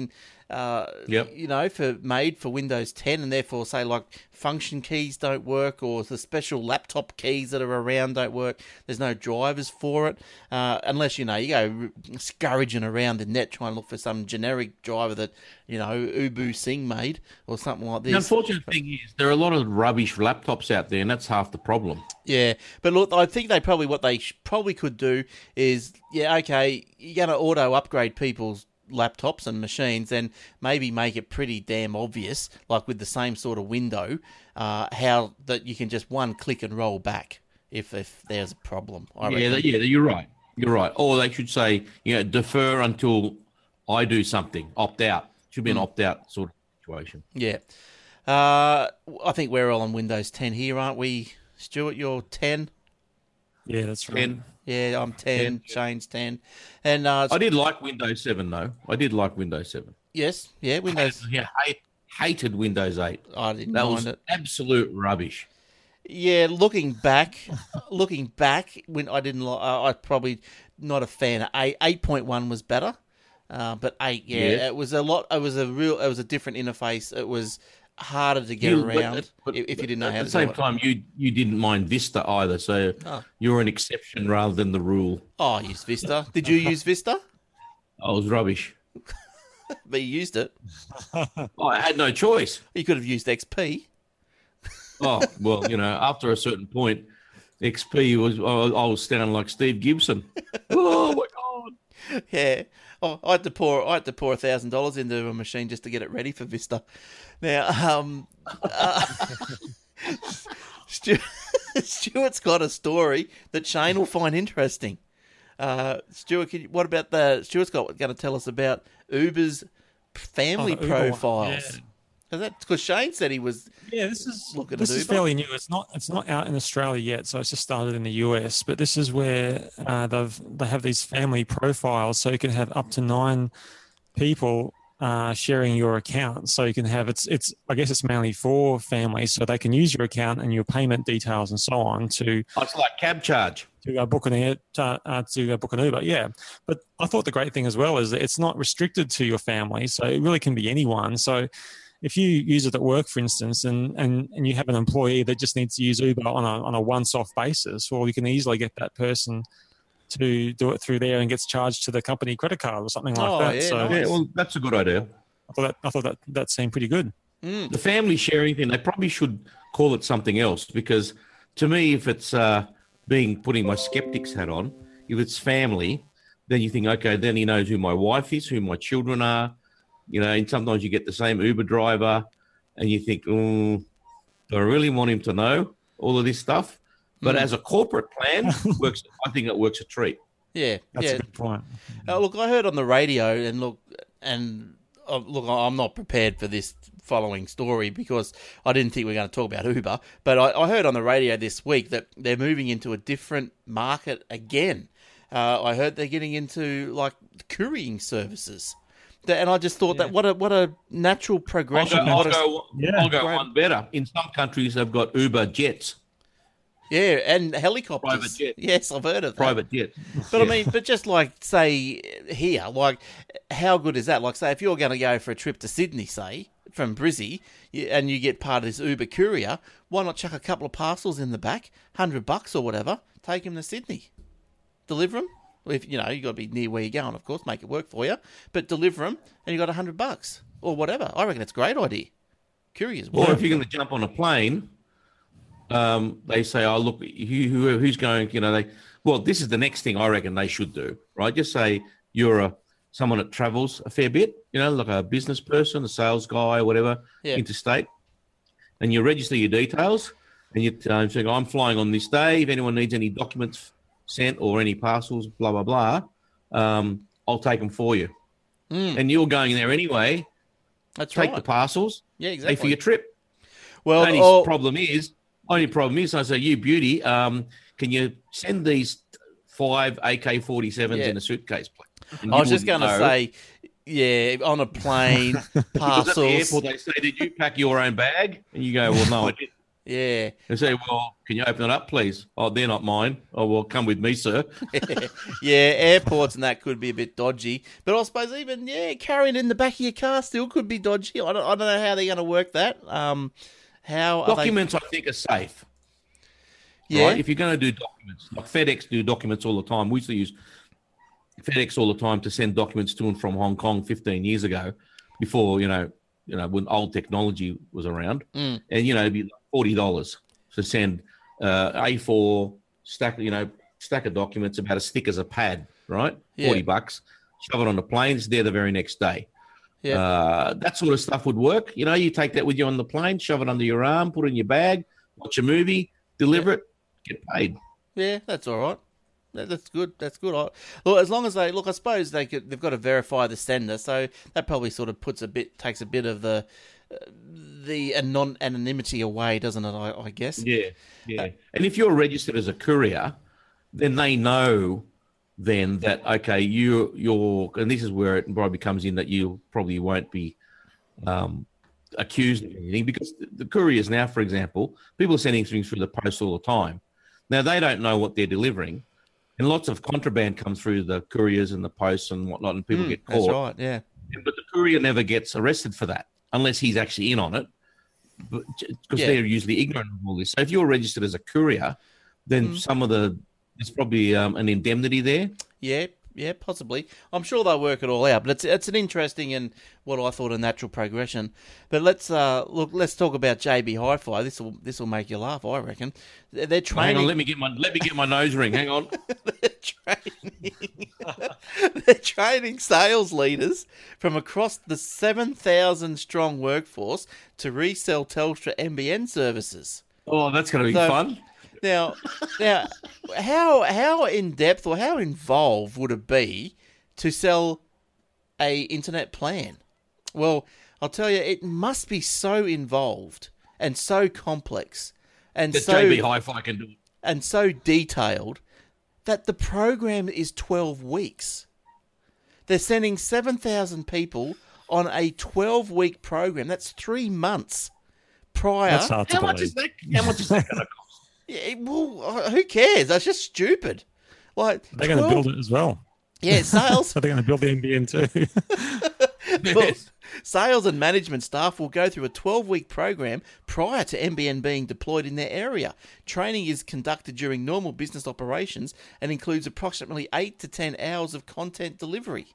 uh, Yep. you know, for made for Windows ten, and therefore say like function keys don't work, or the special laptop keys that are around don't work. There's no drivers for it, uh, unless you know you go scurrying around the net trying to look for some generic driver that you know Ubu Singh made or something like this. The unfortunate thing is there are a lot of rubbish laptops out there, and that's half the problem. Yeah, but look, I think they probably what they sh- probably could do is, yeah, okay, you're going to auto upgrade people's laptops and machines, and maybe make it pretty damn obvious, like with the same sort of window, uh, how that you can just one click and roll back if if there's a problem. I yeah, reckon. that- yeah, you're right. You're right. Or they should say, you know, defer until I do something. Opt out. Should be an opt out sort of situation. Yeah. Uh, I think we're all on Windows ten here, aren't we, Stuart? You're ten. Yeah, that's right. And Yeah, I'm ten. ten. Shane's ten. And uh, I did like Windows seven though. I did like Windows seven. yes, yeah, Windows. Yeah, I hated Windows eight. I didn't That mind was it. absolute rubbish. Yeah, looking back, looking back, when I didn't, li- uh, I probably not a fan of eight. Eight point one was better, uh, but eight, yeah, Yeah. it was a lot. It was a real. It was a different interface. It was harder to get You- but- around but- if, if you didn't know at how the to same do it. time, you you didn't mind Vista either, so Oh. you're an exception rather than the rule. Oh, I used Vista. Did you use Vista? I was rubbish. But you used it. Oh, I had no choice. You could have used X P. Oh well, you know, after a certain point, X P was I was- I was sounding like Steve Gibson. Oh my god! Yeah. Oh, I had to pour. I had to pour a thousand dollars into a machine just to get it ready for Vista. Now, um, uh, Stu- Stuart's got a story that Shane will find interesting. Uh, Stuart, can you, what about the Stuart's got going to tell us about Uber's family Oh, the Uber one, profiles? yeah. Is that because Shane said he was? Yeah, this is Looking this at is Uber. fairly new. It's not it's not out in Australia yet, so it's just started in the U S. But this is where uh, they've they have these family profiles, so you can have up to nine people uh, sharing your account. So you can have it's it's I guess it's mainly for families, so they can use your account and your payment details and so on to Oh, it's like cab charge. to uh, book an air, uh, uh, to uh, book an Uber. Yeah, but I thought the great thing as well is that it's not restricted to your family, so it really can be anyone. So if you use it at work, for instance, and, and, and you have an employee that just needs to use Uber on a on a once-off basis, well, you can easily get that person to do it through there and gets charged to the company credit card or something like Oh, that. yeah, so nice. Yeah, well, that's a good idea. I thought that I thought that that seemed pretty good. The family sharing thing, they probably should call it something else because to me, if it's uh, being putting my skeptic's hat on, if it's family, then you think, okay, then he knows who my wife is, who my children are, you know, and sometimes you get the same Uber driver and you think, oh, do I really want him to know all of this stuff? But as a corporate plan, works. I think it works a treat. Yeah, That's yeah. a good point. Uh, look, I heard on the radio, and look, and uh, look, I'm not prepared for this following story because I didn't think we were going to talk about Uber. But I, I heard on the radio this week that they're moving into a different market again. Uh, I heard they're getting into like couriering services, Th- and I just thought that what a what a natural I'll go, progression. I'll what a- go, Yeah. I'll go Great. one better. In some countries, they've got Uber jets, yeah, and helicopters. Private jet. Yes, I've heard of that. private jets. But I Yeah. mean, but just like say here, like how good is that? Like say if you're going to go for a trip to Sydney, say from Brizzy, you- and you get part of this Uber courier, why not chuck a couple of parcels in the back, hundred bucks or whatever, take them to Sydney, deliver them. If you know you got to be near where you're going, of course, make it work for you. But deliver them, and you got a hundred bucks or whatever. I reckon it's a great idea. Couriers, Or if you're going to jump on a plane, um, they say, "Oh, look, who, who, who's going?" You know, they. Well, this is the next thing I reckon they should do, right? Just say you're a someone that travels a fair bit, you know, like a business person, a sales guy, or whatever, Yeah. interstate, and you register your details, and you um, say, "I'm flying on this day. If anyone needs any documents sent or any parcels, blah blah blah, um, I'll take them for you." And you're going there anyway. that's Take right. the parcels, yeah, pay for exactly. your trip. Well, only or- problem is, only problem is, I say, you beauty, um, can you send these five A K forty-sevens Yeah. in a suitcase, please? And I you was just going wouldn't to know. say, yeah, on a plane, Because at the parcels. airport, they say, did you pack your own bag? And you go, well, no, I didn't. Yeah. And say, well, can you open it up, please? Oh, they're not mine. Oh, well, come with me, sir. Yeah, airports and that could be a bit dodgy. But I suppose even, yeah, carrying it in the back of your car still could be dodgy. I don't, I don't know how they're going to work that. Um, how are Documents, I think, are safe. they... Yeah. Right? If you're going to do documents, like FedEx do documents all the time. We used to use FedEx all the time to send documents to and from Hong Kong fifteen years ago, before, you know, you know, when old technology was around. Mm. And, you know, it'd be like forty dollars to send uh, A four stack, you know, stack of documents about as thick as a pad, right? Yeah. forty bucks. Shove it on the plane. It's there the very next day. Yeah. Uh, that sort of stuff would work. You know, you take that with you on the plane, shove it under your arm, put it in your bag, watch a movie, deliver Yeah. it, get paid. Yeah, that's all right. That- That's good. That's good. I- Look, as long as they look, I suppose they could, they've got to verify the sender, so that probably sort of puts a bit, takes a bit of the uh, the anon- anonymity away, doesn't it? I, I guess. Yeah, yeah. And if you're registered as a courier, then they know then that, okay, you you're, and this is where it probably comes in, that you probably won't be um, accused of anything, because the, the couriers now, for example, people are sending things through the post all the time. Now they don't know what they're delivering, and lots of contraband comes through the couriers and the posts and whatnot, and people Mm, get that's caught. right. Yeah. But the courier never gets arrested for that unless he's actually in on it, because Yeah. they're usually ignorant of all this. So if you're registered as a courier, then Mm. some of the there's probably um, an indemnity there. Yeah, yeah, possibly. I'm sure they'll work it all out, but it's it's an interesting and what I thought a natural progression. But let's uh look. Let's talk about J B Hi-Fi. This will this will make you laugh, I reckon. They're, they're training. Hang on, let me get my let me get my nose ring. Hang on. they're training. they're training sales leaders from across the seven thousand strong workforce to resell Telstra M B N services. Oh, that's going to be So- fun. Now, now, how how in depth or how involved would it be to sell a internet plan? Well, I'll tell you, it must be so involved and so complex and That so J B Hi-Fi can do it. and so detailed that the program is twelve weeks. They're sending seven thousand people on a twelve-week program. That's three months prior. That's hard to How believe. much is that? How much is that going to cost? Yeah, well, uh, who cares? That's just stupid. Like They're going to twelve build it as well. Yeah, sales, So they're going to build the M B N too. well, sales and management staff will go through a twelve-week program prior to M B N being deployed in their area. Training is conducted during normal business operations and includes approximately eight to ten hours of content delivery.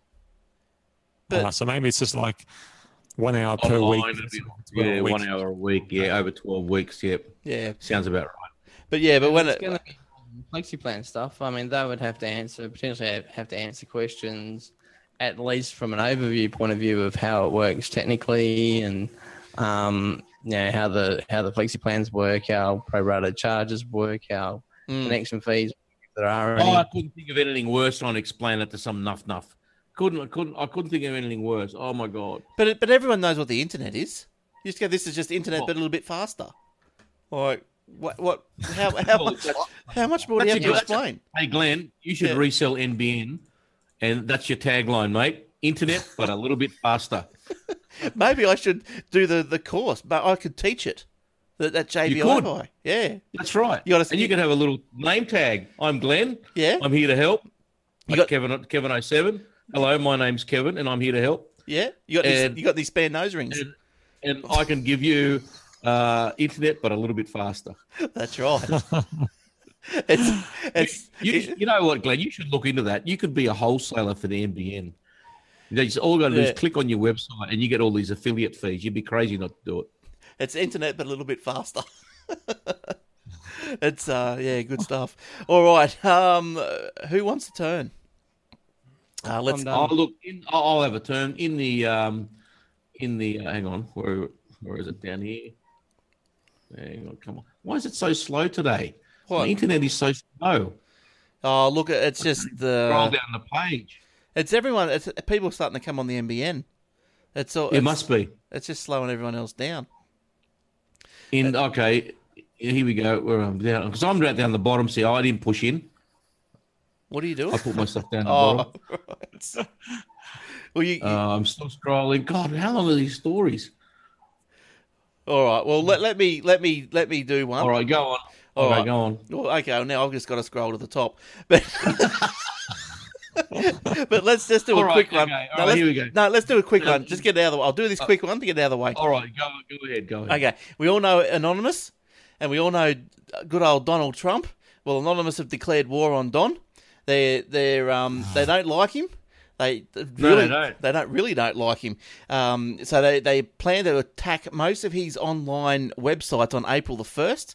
But- Uh, so maybe it's just like one hour per Online, week. it'd be- twelve yeah, weeks. one hour a week. Yeah, over twelve weeks. Yep, Yeah, sounds about right. but yeah, but when it's it, going to be FlexiPlan stuff. I mean, they would have to answer, potentially have- have to answer questions, at least from an overview point of view of how it works technically, and um, you know, how the how the FlexiPlans work, how pro-rata charges work, how Mm. connection fees, if there are Oh, any. I couldn't think of anything worse trying to explain it to some nuff nuff. Couldn't I couldn't I couldn't think of anything worse. Oh my god. but it, but everyone knows what the internet is. You just go, this is just internet, Well- but a little bit faster. Like what? What? How? How Well, much? that's- How much more do you have that's to a good- that's a- explain? Hey Glenn, you should Yeah. resell N B N, and that's your tagline, mate. Internet, but a little bit faster. Maybe I should do the, the course, but I could teach it. That that J B You could. Hi-Fi. Yeah. That's right. You gotta- and you can have a little name tag. I'm Glenn. Yeah. I'm here to help. You Like got- Kevin Kevin oh seven. Hello, my name's Kevin, and I'm here to help. Yeah. You got these, And- you got these spare nose rings. And, and I can give you uh, internet, but a little bit faster. That's right. it's it's You, it- you know what, Glenn? You should look into that. You could be a wholesaler for the N B N. You know, just all you got to do Yeah. is click on your website, and you get all these affiliate fees. You'd be crazy not to do it. it's internet, but a little bit faster. It's uh yeah, good stuff. All right. Um, who wants to turn? Uh, let's. I'm done. Oh, look, in, I'll I'll have a turn in the um, in the. Uh, hang on, where where is it down here? Hang on, come on. Why is it so slow today? What? The internet is so slow. Oh, look, it's just Scroll the. down the page. It's everyone. It's people starting to come on the M B N. It's all. It it's, must be. It's just slowing everyone else down. In okay, here we go. Where I'm down because I'm right down the bottom. See, I didn't push in. What are you doing? I put myself down the Oh, bottom. right. Well, you, you Uh, I'm still scrolling. God, how long are these stories? All right. Well, let, let me let me let me do one. All right, go on. All All right, right. go on. Well, okay. Well, now I've just got to scroll to the top, but but let's just do All a right, quick one. okay. All No, right, let's, here we go. no, let's do a quick No, one. Just get it out of the way. I'll do this quick one to get it out of the way. All right, go go ahead, go ahead. Okay. We all know Anonymous, and we all know good old Donald Trump. Well, Anonymous have declared war on Don. They they're um they don't like him. They really, No, they don't. They don't really don't like him. Um, so they, they plan to attack most of his online websites on April the first.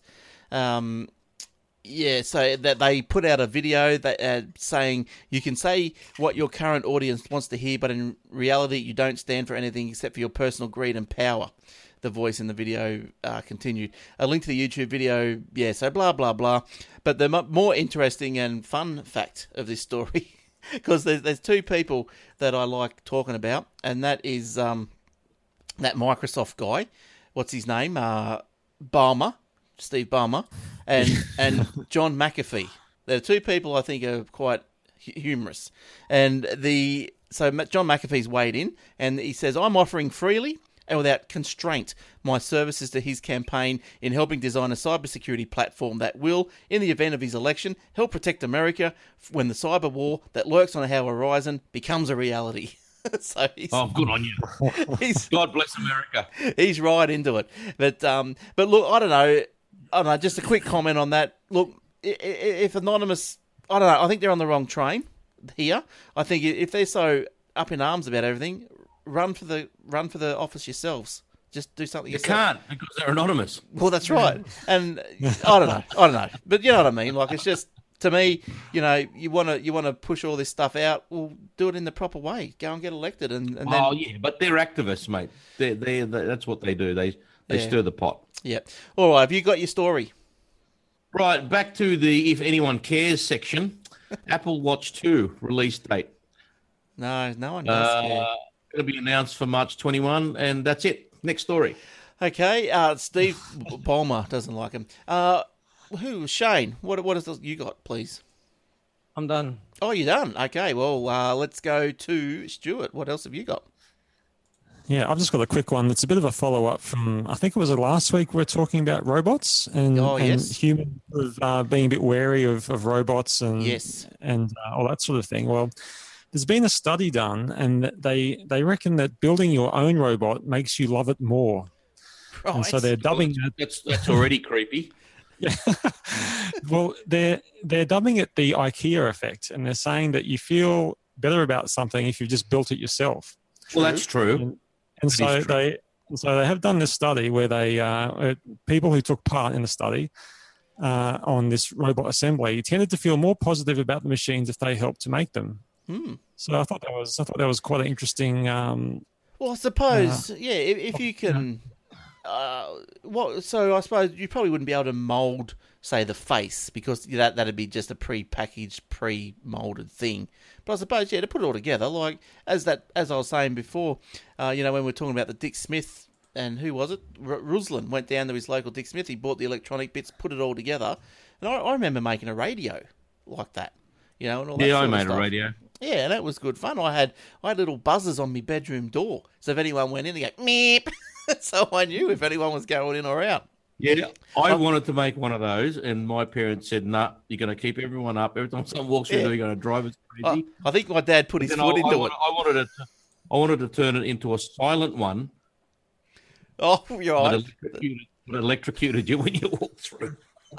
Um, yeah, so that they put out a video that uh, saying you can say what your current audience wants to hear, but in reality you don't stand for anything except for your personal greed and power. The voice in the video uh, continued. A link to the YouTube video, yeah, so blah, blah, blah. But the m- more interesting and fun fact of this story, because there's, there's two people that I like talking about, and that is um, that Microsoft guy. What's his name? Uh, Ballmer, Steve Ballmer, and, and John McAfee. They're two people I think are quite hu- humorous. And the so John McAfee's weighed in, and he says, I'm offering freely and without constraint my services to his campaign in helping design a cybersecurity platform that will, in the event of his election, help protect America when the cyber war that lurks on our horizon becomes a reality. So he's, Oh, good on you. he's God bless America. he's right into it. But um, but look, I don't know. I don't know. Just a quick comment on that. Look, i- i- if Anonymous, I don't know. I think they're on the wrong train here. I think if they're so up in arms about everything, run for the run for the office yourselves. Just do something. You yourself. can't because they're anonymous. Well, that's right. And I don't know. I don't know. But you know what I mean. Like it's just to me, you know, you want to you want to push all this stuff out. Well, do it in the proper way. Go and get elected, and, and then Oh yeah, but they're activists, mate. They they that's what they do. They they Yeah. stir the pot. yeah. All right. Have you got your story? Right, back to the if anyone cares section. Apple Watch two release date. No, no one does care. Uh, going to be announced for March twenty-first, and that's it. Next story. Okay, uh, Steve Ballmer doesn't like him. Uh, who? Shane. What? What is you got, please? I'm done. Oh, you're done. Okay, well, uh, let's go to Stuart. What else have you got? Yeah, I've just got a quick one. It's a bit of a follow up from, I think it was last week we were talking about robots and, Oh, and yes. humans sort of, uh, being a bit wary of, of robots and Yes. and uh, all that sort of thing. Well, there's been a study done, and they they reckon that building your own robot makes you love it more. Right. And so they're dubbing it. That's that's already creepy. Yeah. Well, they're they're dubbing it the IKEA effect, and they're saying that you feel better about something if you've just built it yourself. Well, that's true. And, and That so is true. they so they have done this study where they uh, uh, people who took part in the study uh, on this robot assembly tended to feel more positive about the machines if they helped to make them. Hmm. So I thought that was I thought that was quite an interesting. Um, Well, I suppose, yeah, if, if you can, uh, what? So I suppose you probably wouldn't be able to mold, say, the face because that that'd be just a pre-packaged, pre-molded thing. But I suppose, yeah, to put it all together, like as that, as I was saying before, uh, you know, when we were talking about the Dick Smith and who was it? R- Ruslan went down to his local Dick Smith. He bought the electronic bits, put it all together, and I, I remember making a radio like that. You know, and all that Yeah, sort I of made a stuff. radio. Yeah, that was good fun. I had I had little buzzers on my bedroom door, so if anyone went in, they go meep. So I knew if anyone was going in or out. Yeah, I wanted to make one of those, and my parents said, "Nah, you're going to keep everyone up. Every time someone walks through, Yeah. there, you're going to drive us I, crazy." I think my dad put his Then foot I, into I, it. wanted- I wanted it. To, I wanted to turn it into a silent one, Oh, you're but right. electrocuted, but electrocuted you when you walk through.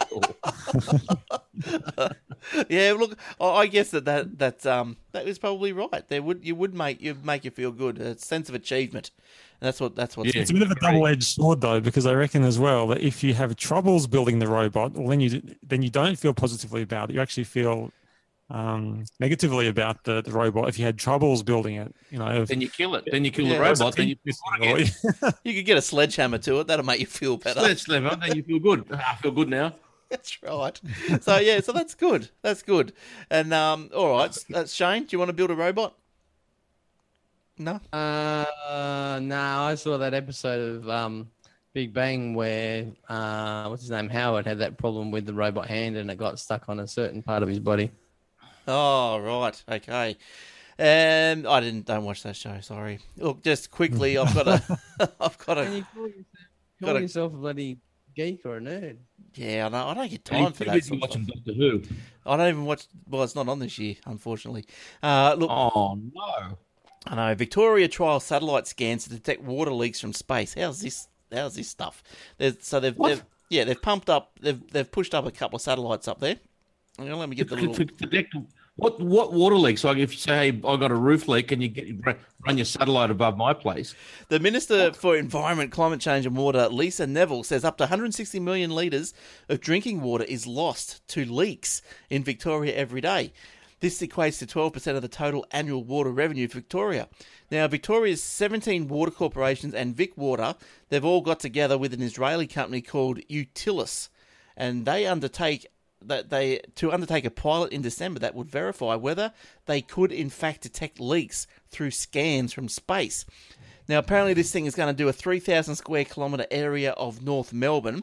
Yeah, look, I I guess that that that um that was probably right. There would you would make you make you feel good, a sense of achievement. And that's what that's what's Yeah. It's a bit of a double-edged sword, though, because I reckon as well that if you have troubles building the robot, well, then you then you don't feel positively about it. You actually feel um, negatively about the, the robot if you had troubles building it. You know, if, Then you kill it. Then you kill Yeah, the robot. Then you feel good again. You could get a sledgehammer to it. That'll make you feel better. Let's live on. Then you feel good. I feel good now. That's right. So yeah, so that's good. That's good. And um, all right, that's Shane. Do you want to build a robot? No. Uh, no, I saw that episode of um, Big Bang where uh, what's his name, Howard, had that problem with the robot hand and it got stuck on a certain part of his body. Oh right. Okay. Um, I didn't don't watch that show. Sorry. Look, just quickly, I've got a, I've got Can a. you call yourself, Call Gotta- yourself a bloody geek or a nerd. Yeah, I know. I don't get And time he's for too that. busy Sort of watching stuff. Doctor Who. I don't even watch. Well, it's not on this year, unfortunately. Uh, look, Oh no! I know Victoria trial satellite scans to detect water leaks from space. How's this? How's this stuff? There's, so they've, What? they've, yeah, they've pumped up. They've they've pushed up a couple of satellites up there. Hang on, let me get the To- little. to detect what what water leaks? Like if you say, "Hey, I got a roof leak," and you get run your satellite above my place. The Minister for Environment, Climate Change and Water, Lisa Neville, says up to one hundred sixty million litres of drinking water is lost to leaks in Victoria every day. This equates to twelve percent of the total annual water revenue for Victoria. Now, Victoria's seventeen water corporations and Vic Water, they've all got together with an Israeli company called Utilis, and they undertake that they to undertake a pilot in December that would verify whether they could in fact detect leaks through scans from space. Now, apparently, this thing is going to do a three thousand square kilometre area of North Melbourne.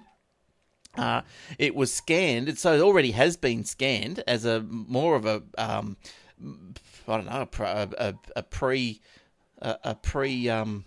Uh, it was scanned, so it already has been scanned as a more of a um, I don't know a, pre- a, a, a pre a, a pre um,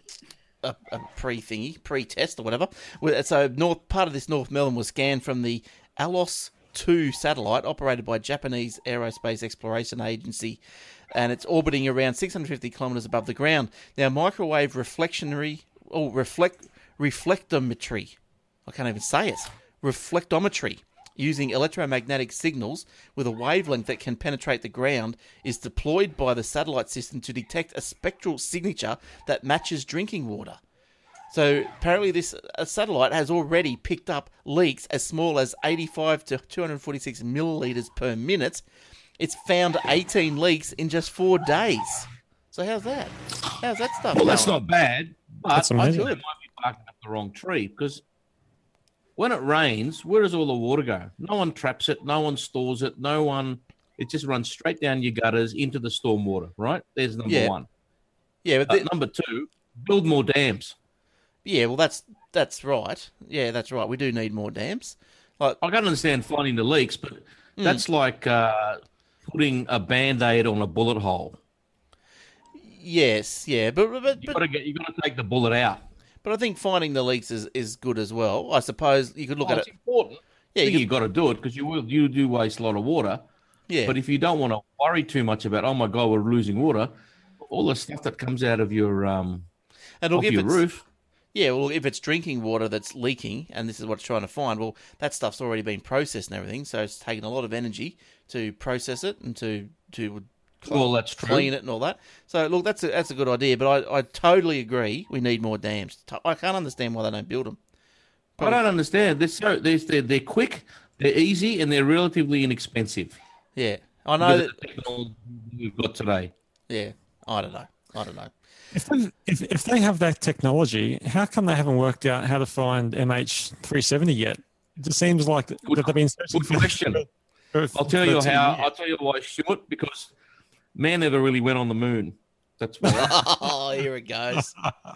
a, a pre thingy pre test or whatever. So north part of this North Melbourne was scanned from the Alos two satellite operated by Japanese Aerospace Exploration Agency, and it's orbiting around six hundred fifty kilometres above the ground. Now, microwave reflectionary or reflect reflectometry. I can't even say it. Reflectometry, using electromagnetic signals with a wavelength that can penetrate the ground, is deployed by the satellite system to detect a spectral signature that matches drinking water. So apparently this uh, satellite has already picked up leaks as small as eighty-five to two hundred forty-six millilitres per minute. It's found eighteen leaks in just four days. So how's that? How's that stuff Well, that's going? not bad, but That's I think amazing. they might be barking up the wrong tree because when it rains, where does all the water go? No one traps it, no one stores it, no one. It just runs straight down your gutters into the stormwater, right? There's number Yeah. one. Yeah, but Uh, the, number two, build more dams. yeah, well that's that's right. Yeah, that's right. We do need more dams. Like I can understand finding the leaks, but Hmm. that's like uh, putting a band-aid on a bullet hole. yes, yeah, but but You but, got to get, you got to take the bullet out. but I think finding the leaks is, is good as well. I suppose you could look Oh, at it's it. important. Yeah, Yeah, you you got to do it because you will. You do waste a lot of water. Yeah, But if you don't want to worry too much about, oh my God, we're losing water, all the stuff that comes out of your um and look, off if your it's, roof. Yeah, well, if it's drinking water that's leaking, and this is what it's trying to find, well, that stuff's already been processed and everything, so it's taken a lot of energy to process it and to to Well, that's true. clean it and all that. So, look, that's a, that's a good idea, but I, I totally agree we need more dams. To- I can't understand why they don't build them. I don't understand. They're so they're, they're they're quick, they're easy, and they're relatively inexpensive. Yeah, I know Because that. of the technology we've got today. Yeah, I don't know. I don't know. If they, if, if they have that technology, how come they haven't worked out how to find M H three seventy yet? It just seems like that Good- they've been searching Good for, question. for- I'll tell for you two how. years. I'll tell you why, Stuart. Because man never really went on the moon. That's why. Oh, here it goes.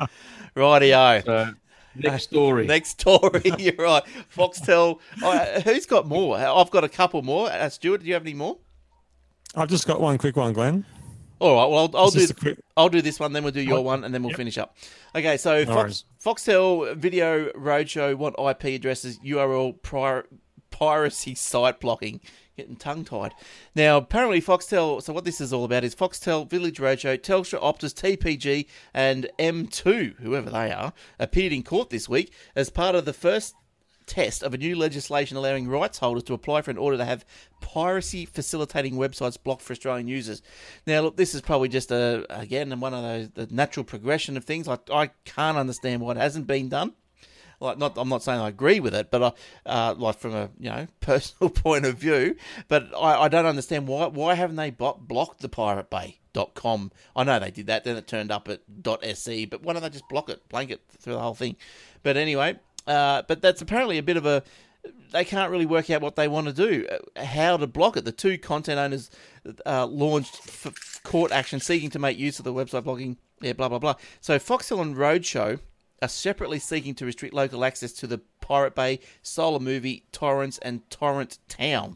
Rightio. So, next story. Next story. You're right. Foxtel. Oh, who's got more? I've got a couple more. Uh, Stuart, do you have any more? I've just got one quick one, Glenn. All right. Well, I'll, I'll It's do. just a quick- I'll do this one. Then we'll do your Oh, one, and then we'll yep. finish up. Okay. So No Fox, Foxtel Video Roadshow want I P addresses, U R L prior, piracy, site blocking. Getting tongue tied. Now, apparently, Foxtel. So what this is all about is Foxtel, Village Roadshow, Telstra, Optus, T P G, and M two, whoever they are, appeared in court this week as part of the first test of a new legislation allowing rights holders to apply for an order to have piracy facilitating websites blocked for Australian users. Now, look, this is probably just a again one of those the natural progression of things. Like I can't understand why it hasn't been done. Like, not, I'm not saying I agree with it, but I, uh, like from a you know personal point of view, but I, I don't understand why why haven't they blo- blocked the Pirate Bay dot com? I know they did that, then it turned up at .se, but why don't they just block it, blanket through the whole thing? But anyway, uh, but that's apparently a bit of a. They can't really work out what they want to do, uh, how to block it. The two content owners uh, launched f- court action seeking to make use of the website blocking. Yeah, blah blah blah. So Foxtel and Roadshow are separately seeking to restrict local access to the Pirate Bay, Solar Movie, Torrents, and Torrent Town.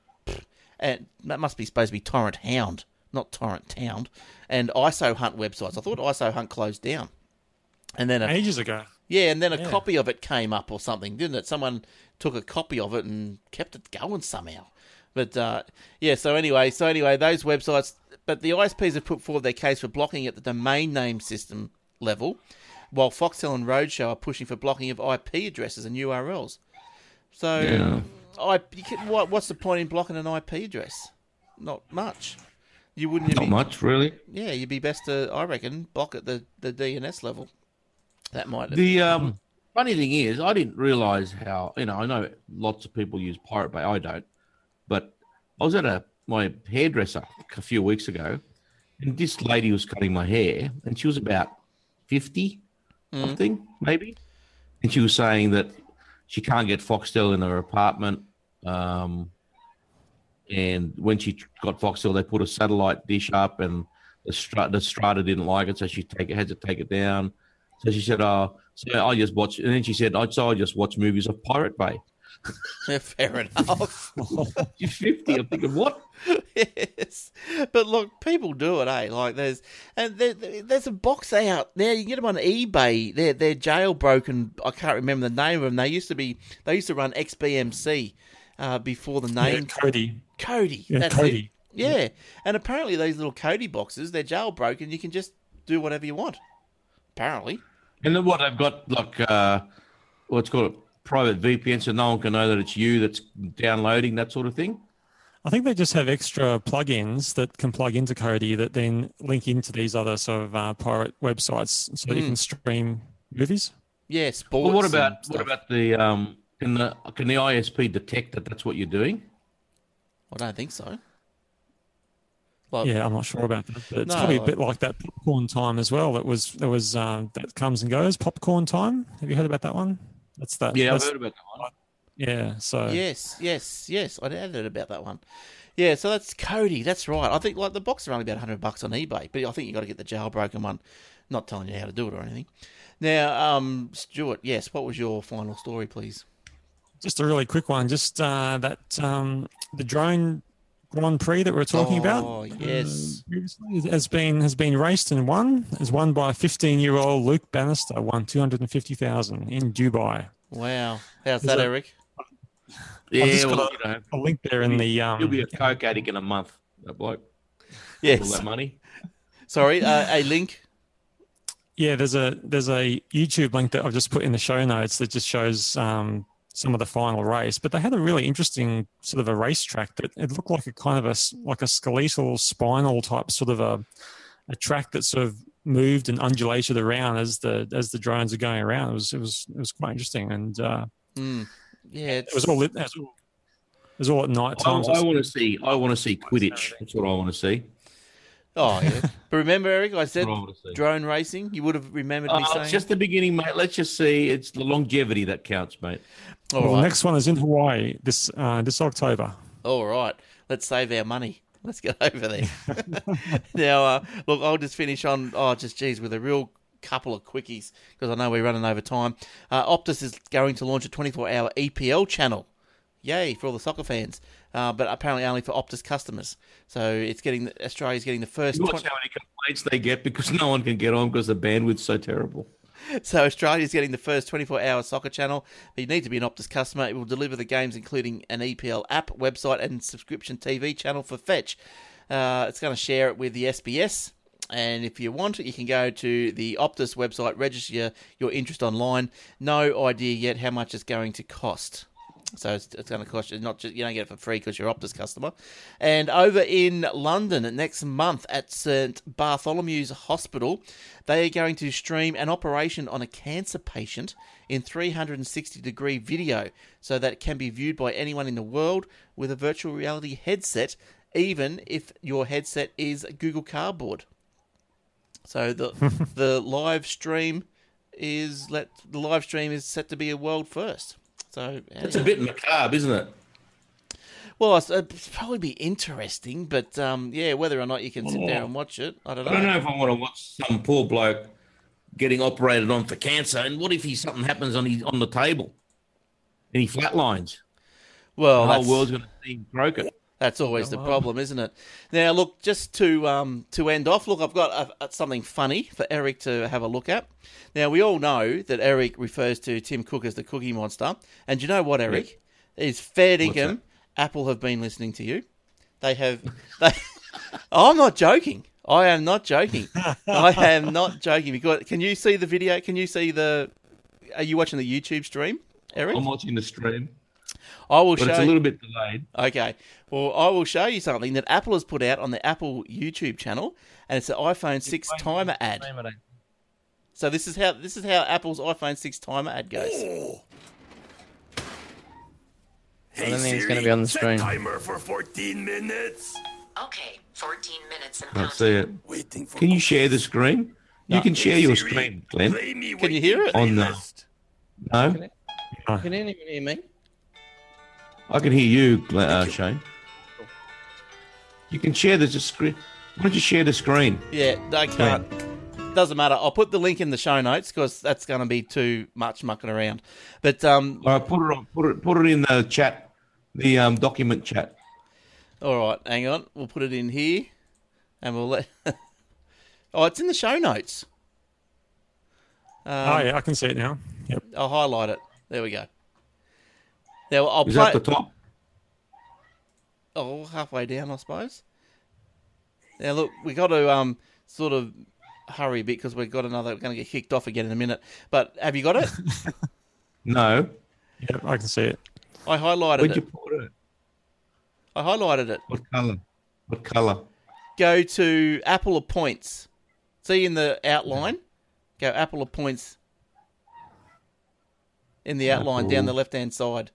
And that must be supposed to be Torrent Hound, not Torrent Town. And I S O Hunt websites. I thought I S O Hunt closed down. And then, a, Ages ago. Yeah, and then a Yeah. copy of it came up or something, didn't it? Someone took a copy of it and kept it going somehow. But uh, yeah, so anyway, so anyway, those websites. But the I S Ps have put forward their case for blocking at the domain name system level, while Foxtel and Roadshow are pushing for blocking of I P addresses and U R Ls. So, Yeah. I you can, what what's the point in blocking an I P address? Not much. You wouldn't. Not be, much, really. Yeah, you'd be best to, I reckon, block at the, the D N S level. That might. The um, funny thing is, I didn't realise how, you know, I know lots of people use Pirate Bay. I don't. But I was at a my hairdresser a few weeks ago, and this lady was cutting my hair, and she was about fifty, Mm. something, maybe. And she was saying that she can't get Foxtel in her apartment. Um, and when she got Foxtel, they put a satellite dish up, and the, Stra- the Strata didn't like it, so she take it, had to take it down. So she said, "Oh, so I just watch." And then she said, "I so I just watch movies of Pirate Bay." Yeah, fair enough. She's fifty. I'm thinking, what? Yes, but look, people do it, eh? Like there's and there, there's a box out there. You can get them on eBay. They're they're jailbroken. I can't remember the name of them. They used to be. They used to run X B M C uh, before the name Yeah, Cody. Cody. Yeah, that's Cody. it. Yeah, and apparently these little Cody boxes, they're jailbroken. You can just do whatever you want. Apparently. And then what they've got, like, uh, what's called private V P N, so no one can know that it's you that's downloading, that sort of thing. I think they just have extra plugins that can plug into Cody that then link into these other sort of uh, pirate websites so that you Mm. can stream movies. Yeah, sports. Well, what and about what stuff. about the um? Can the can the I S P detect that that's what you're doing? I don't think so. Like, Yeah, I'm not sure about that, but it's No, probably a like- bit like that popcorn time as well. That was that was uh, that comes and goes. Popcorn time. Have you heard about that one? That's that. Yeah, I've that's- heard about that one. Yeah. So Yes, yes, yes. I heard about that one. Yeah, so that's Cody. That's right. I think like the box are only about hundred bucks on eBay, but I think you got to get the jailbroken one. Not telling you how to do it or anything. Now, um, Stuart, yes. What was your final story, please? just a really quick one. Just uh, that um, the drone Grand Prix that we we're talking about. Oh, yes. uh, previously has been has been raced and won. Is won by fifteen-year-old Luke Bannister. Won two hundred and fifty thousand in Dubai. Wow, how's Is that, that- Eric? Yeah, just well, got you know, A link there in the um. you'll be a coke addict in a month. That bloke, all Yes. that money. Sorry, uh, a link. Yeah, there's a there's a YouTube link that I've just put in the show notes that just shows um, some of the final race. But they had a really interesting sort of a racetrack that it looked like a kind of a s- like a skeletal spinal type sort of a a track that sort of moved and undulated around as the as the drones are going around. It was it was it was quite interesting, and uh, Mm. Yeah, it it's, was all lit. It was all, it was all at night I, time. so I want to see. I want to see Quidditch. That's what I want to see. oh yeah. But remember, Eric, I That's said what I want to see. drone racing. You would have remembered me Oh, saying. it's just the beginning, mate. Let's just see. It's the longevity that counts, mate. All well, right. the next one is in Hawaii this uh, this October. All right, let's save our money. Let's get over there. Now, uh, look, I'll just finish on, oh, just geez, with a real couple of quickies, because I know we're running over time. Uh, Optus is going to launch a twenty-four hour E P L channel. Yay, for all the soccer fans. Uh, but apparently only for Optus customers. So it's getting, Australia's getting the first... You watch twen- how many complaints they get because no one can get on because the bandwidth's so terrible. So Australia's getting the first twenty-four hour soccer channel. But you need to be an Optus customer. It will deliver the games, including an E P L app, website, and subscription T V channel for Fetch. Uh, it's going to share it with the S B S. And if you want, you can go to the Optus website, register your, your interest online. No idea yet how much it's going to cost. So it's, it's going to cost you, not just, you don't get it for free because you're Optus customer. And over in London next month at St Bartholomew's Hospital, they are going to stream an operation on a cancer patient in three sixty degree video, so that it can be viewed by anyone in the world with a virtual reality headset, even if your headset is Google Cardboard. So the the live stream is let the live stream is set to be a world first. So It's a bit macabre, isn't it? well, it's, it'd probably be interesting, but um, yeah, whether or not you can sit there and watch it, I don't know. I don't know if I want to watch some poor bloke getting operated on for cancer, and what if he something happens on his on the table and he flatlines? Well, The whole that's, world's going to see him broken. That's always the problem, isn't it? Now, look, just to um, to end off, look, I've got a, a, something funny for Eric to have a look at. Now, we all know that Eric refers to Tim Cook as the Cookie Monster. And you know what, Eric? Yeah. It's fair dinkum. Apple have been listening to you. They have... They, I'm not joking. I am not joking. I am not joking. Because can you see the video? Can you see the... Are you watching the YouTube stream, Eric? I'm watching the stream. I will but show it's a little bit delayed. Okay. Well, I will show you something that Apple has put out on the Apple YouTube channel, and it's an iPhone six timer ad. So this is how this is how Apple's iPhone six timer ad goes. Oh. I don't think it's going to be on the screen. Set timer for fourteen minutes. Okay, fourteen minutes and I can't counting. see it. Waiting for Can you cookies. share the screen? You No. can share your Siri, screen, Glenn. play me Can you waiting hear it? On the- playlist. No? Can anyone hear me? I can hear you, Glenn- uh, Shane. You can share the screen. Why don't you share the screen? Yeah, I can't. Doesn't matter. I'll put the link in the show notes because that's going to be too much mucking around. But um, All right, put it on. Put it. Put it in the chat, the um, document chat. all right, hang on. We'll put it in here, and we'll let. Oh, it's in the show notes. Um, oh, yeah, I can see it now. Yep. I'll highlight it. There we go. Now I'll Is play. that the top? Oh, halfway down, I suppose. Now look, we got to um sort of hurry a bit because we've got another. We're going to get kicked off again in a minute. But have you got it? No. Yep, I can see it. I highlighted Where'd it. you put it? I highlighted it. What colour? What colour? Go to Apple Appoints. See in the outline. Go Apple Appoints. In the outline Apple. down the left hand side.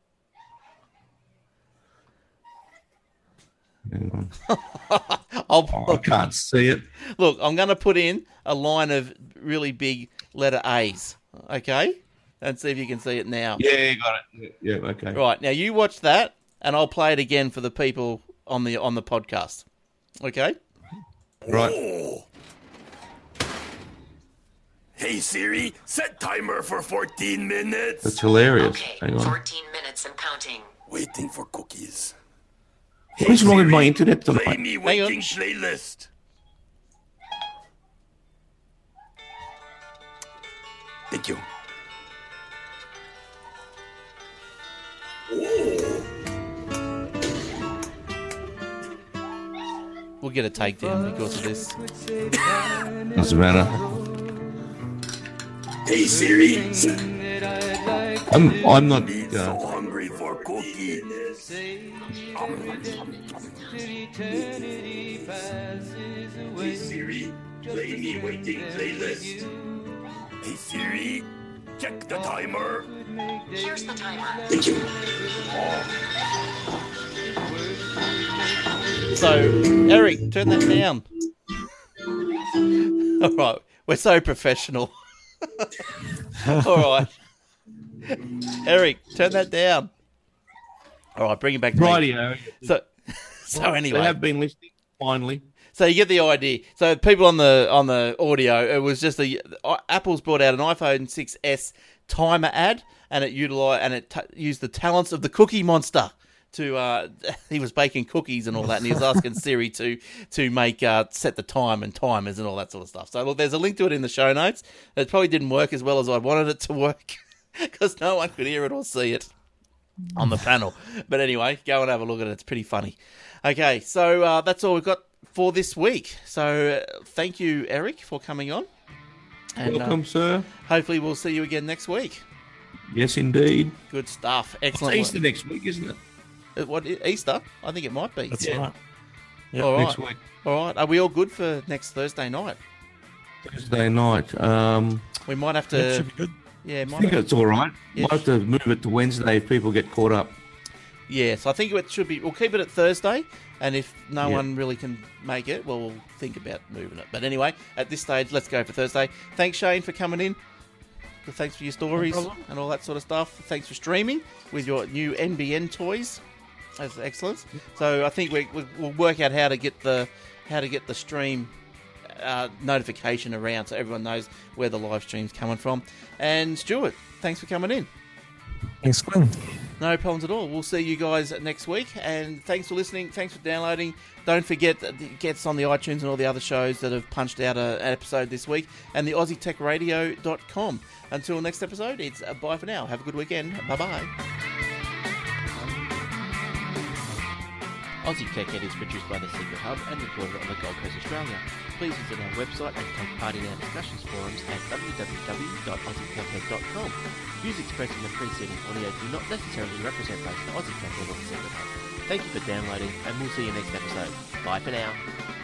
Hang on. I'll, Oh, I can't see it. Look, I'm going to put in a line of really big letter A's. Okay? And see if you can see it now. Yeah, you got it. Yeah, yeah, okay. Right, now you watch that, and I'll play it again for the people on the on the podcast. Okay? Right. Oh. Hey Siri, set timer for fourteen minutes. That's hilarious. Okay, Hang on. fourteen minutes and counting. Waiting for cookies. What is wrong with my Siri, internet Play tonight? me on. waiting playlist. Thank you. We'll get a takedown because of this. Doesn't matter. Hey Siri, set I'm. I'm not. me so Uh, hungry for cookies. Hey Siri, play me waiting playlist. Hey Siri, check the timer. Here's the timer. Thank you. So, Eric, turn that down. All right, we're so professional. All right. Eric, turn that down. All right, bring it back to me. rightio. So, so anyway. They have been listening. Finally. So you get the idea. So people on the on the audio, it was just a Apple's brought out an iPhone six S timer ad, and it utilized and it t- used the talents of the Cookie Monster to. Uh, he was baking cookies and all that, and he was asking Siri to to make uh, set the time and timers and all that sort of stuff. So look, there's a link to it in the show notes. It probably didn't work as well as I wanted it to work because no one could hear it or see it on the panel. But anyway, go and have a look at it. It's pretty funny. Okay, so uh, that's all we've got for this week. So uh, thank you, Eric, for coming on. And Welcome, uh, sir. hopefully we'll see you again next week. Yes, indeed. Good stuff. It's Excellent. Easter next week, isn't it? Uh, What, Easter? I think it might be. That's Yeah. right. Yep. All right. Next week, All right. Are we all good for next Thursday night? Thursday night. Um, We might have Yep, to... should be good. Yeah, I might think have, it's all right. Yeah. Might have to move it to Wednesday if people get caught up. yes, I think it should be... We'll keep it at Thursday, and if no Yeah. one really can make it, well, we'll think about moving it. But anyway, at this stage, let's go for Thursday. Thanks, Shane, for coming in. Thanks for your stories and all that sort of stuff. Thanks for streaming with your new N B N toys. That's excellent. So I think we, we, we'll work out how to get the how to get the stream uh, notification around so everyone knows where the live stream's coming from. And Stuart, thanks for coming in. Thanks, Glenn. No problems at all. We'll see you guys next week. And thanks for listening. Thanks for downloading. Don't forget that it gets on the iTunes and all the other shows that have punched out a, an episode this week. And the aussie tech radio dot com. Until next episode, it's uh, bye for now. Have a good weekend. Bye-bye. Aussie Tech Ed is produced by The Secret Hub and recorded on the Gold Coast, Australia. Please visit our website and take part in our discussions forums at w w w dot aussie tech ed dot com. Views expressed in the preceding audio do not necessarily represent both the Aussie Tech Ed or The Secret Hub. Thank you for downloading, and we'll see you next episode. Bye for now.